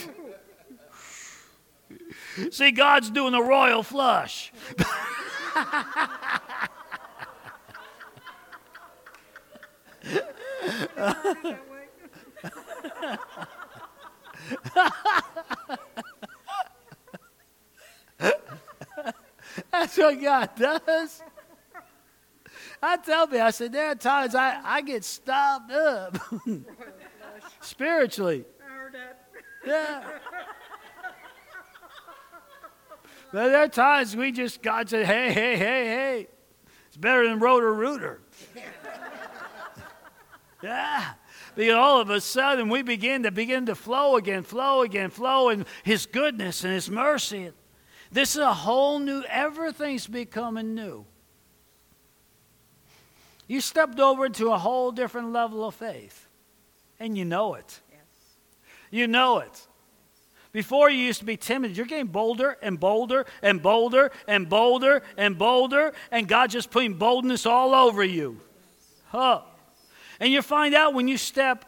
See, God's doing a royal flush. That's what God does. I tell me, I said, there are times I get stopped up spiritually. I heard that. Yeah. But there are times God said, hey. It's better than Roto-Rooter. Yeah. Because all of a sudden we begin to flow again, and His goodness and His mercy. This is a whole new, everything's becoming new. You stepped over into a whole different level of faith. And you know it. Yes. You know it. Before you used to be timid. You're getting bolder and bolder and bolder and bolder and bolder. And God's just putting boldness all over you. Huh. And you find out when you step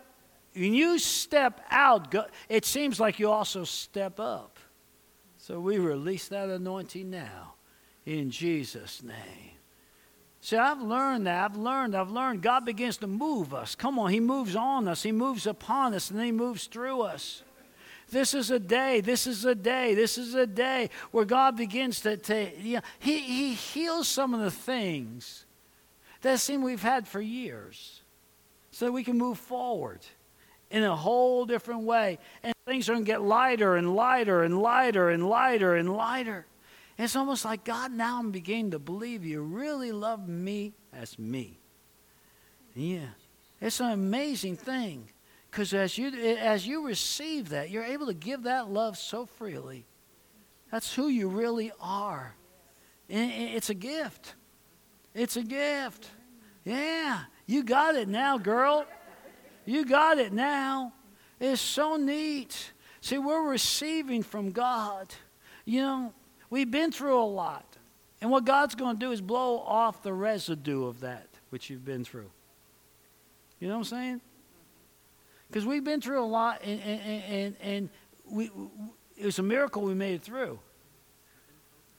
out, it seems like you also step up. So we release that anointing now in Jesus' name. See, I've learned that. I've learned. God begins to move us. Come on, He moves on us. He moves upon us, and then He moves through us. This is a day where God begins He heals some of the things that seem we've had for years so that we can move forward in a whole different way. And things are going to get lighter and lighter and lighter and lighter and lighter. And it's almost like, God, now I'm beginning to believe you really love me as me. Yeah. It's an amazing thing. Because as you receive that, you're able to give that love so freely. That's who you really are. And it's a gift. It's a gift. Yeah. You got it now, girl. You got it now. It's so neat. See, we're receiving from God. You know, we've been through a lot. And what God's going to do is blow off the residue of that which you've been through. You know what I'm saying? Because we've been through a lot, and it was a miracle we made it through.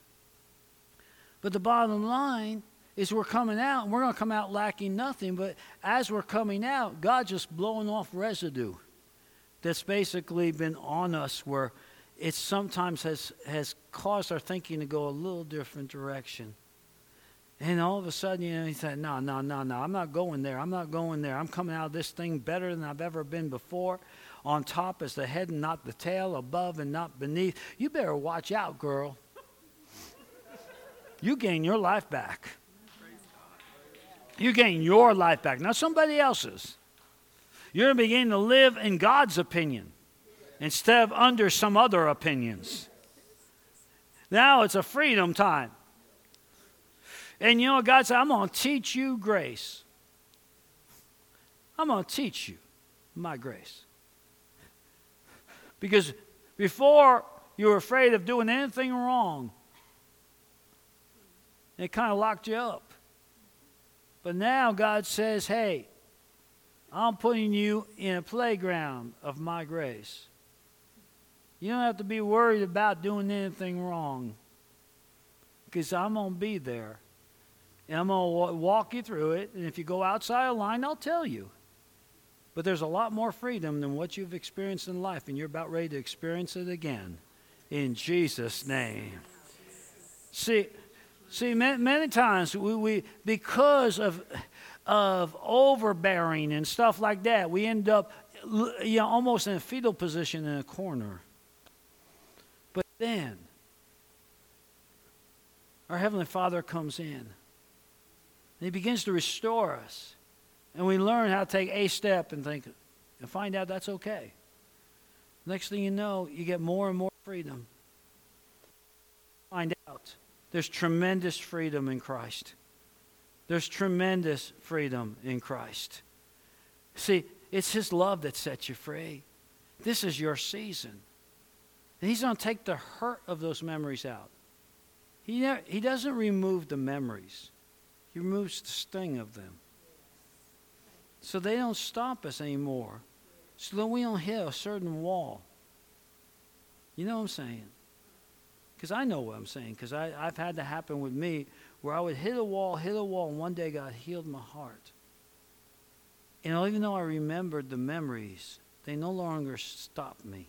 But the bottom line is we're coming out, and we're going to come out lacking nothing. But as we're coming out, God's just blowing off residue that's basically been on us, where it sometimes has caused our thinking to go a little different direction. And all of a sudden, he said, no, I'm not going there. I'm not going there. I'm coming out of this thing better than I've ever been before. On top is the head and not the tail, above and not beneath. You better watch out, girl. You gain your life back. You gain your life back, not somebody else's. You're going to begin to live in God's opinion instead of under some other opinions. Now it's a freedom time. And you know what God said? I'm going to teach you grace. I'm going to teach you my grace. Because before you were afraid of doing anything wrong, it kind of locked you up. But now God says, hey, I'm putting you in a playground of my grace. You don't have to be worried about doing anything wrong, because I'm going to be there. And I'm going to walk you through it. And if you go outside of line, I'll tell you. But there's a lot more freedom than what you've experienced in life, and you're about ready to experience it again. In Jesus' name. See, many times we because of overbearing and stuff like that, we end up almost in a fetal position in a corner. But then our Heavenly Father comes in, and He begins to restore us. And we learn how to take a step and find out that's okay. Next thing you know, you get more and more freedom. Find out there's tremendous freedom in Christ. There's tremendous freedom in Christ. See, it's His love that sets you free. This is your season. And He's going to take the hurt of those memories out. He doesn't remove the memories. He removes the sting of them. So they don't stop us anymore. So that we don't hit a certain wall. You know what I'm saying? Because I know what I'm saying. Because I've had that happen with me, where I would hit a wall, and one day God healed my heart. And even though I remembered the memories, they no longer stopped me.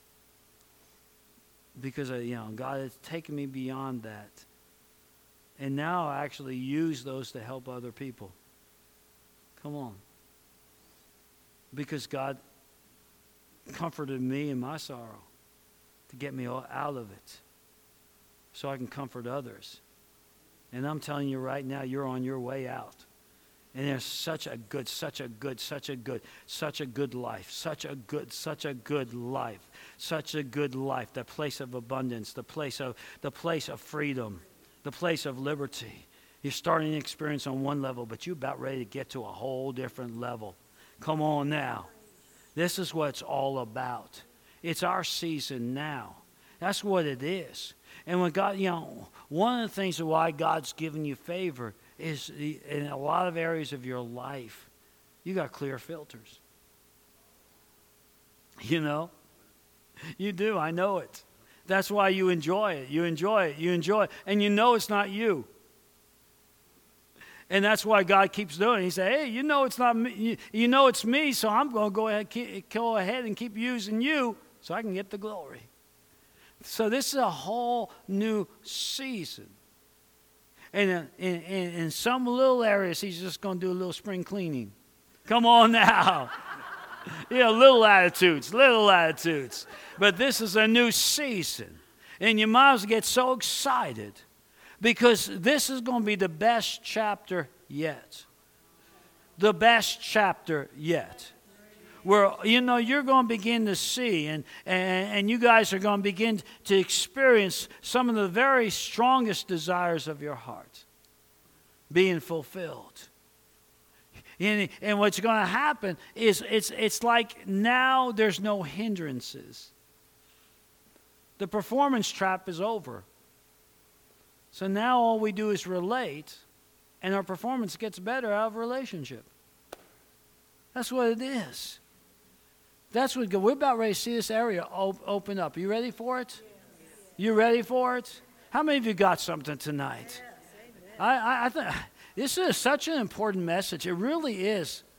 Because God has taken me beyond that. And now I actually use those to help other people. Come on. Because God comforted me in my sorrow to get me out of it, so I can comfort others. And I'm telling you right now, you're on your way out. And there's such a good life, such a good life, the place of abundance, the place of freedom, the place of liberty. You're starting to experience on one level, but you're about ready to get to a whole different level. Come on now. This is what it's all about. It's our season now. That's what it is. And when God, one of the things why God's given you favor is in a lot of areas of your life, you got clear filters. You do. I know it. That's why you enjoy it. You enjoy it. And it's not you. And that's why God keeps doing it. He said, hey, it's not me. It's me, so I'm going to go ahead and keep using you so I can get the glory. So this is a whole new season. And in some little areas, He's just going to do a little spring cleaning. Come on now. Little attitudes. But this is a new season. And you might as well get so excited, because this is going to be the best chapter yet. The best chapter yet. Where, you're going to begin to see, and you guys are going to begin to experience some of the very strongest desires of your heart being fulfilled. And what's going to happen is it's like now there's no hindrances. The performance trap is over. So now all we do is relate, and our performance gets better out of relationship. That's what it is. That's what we're about ready to see this area open up. You ready for it? You ready for it? How many of you got something tonight? I think this is such an important message. It really is.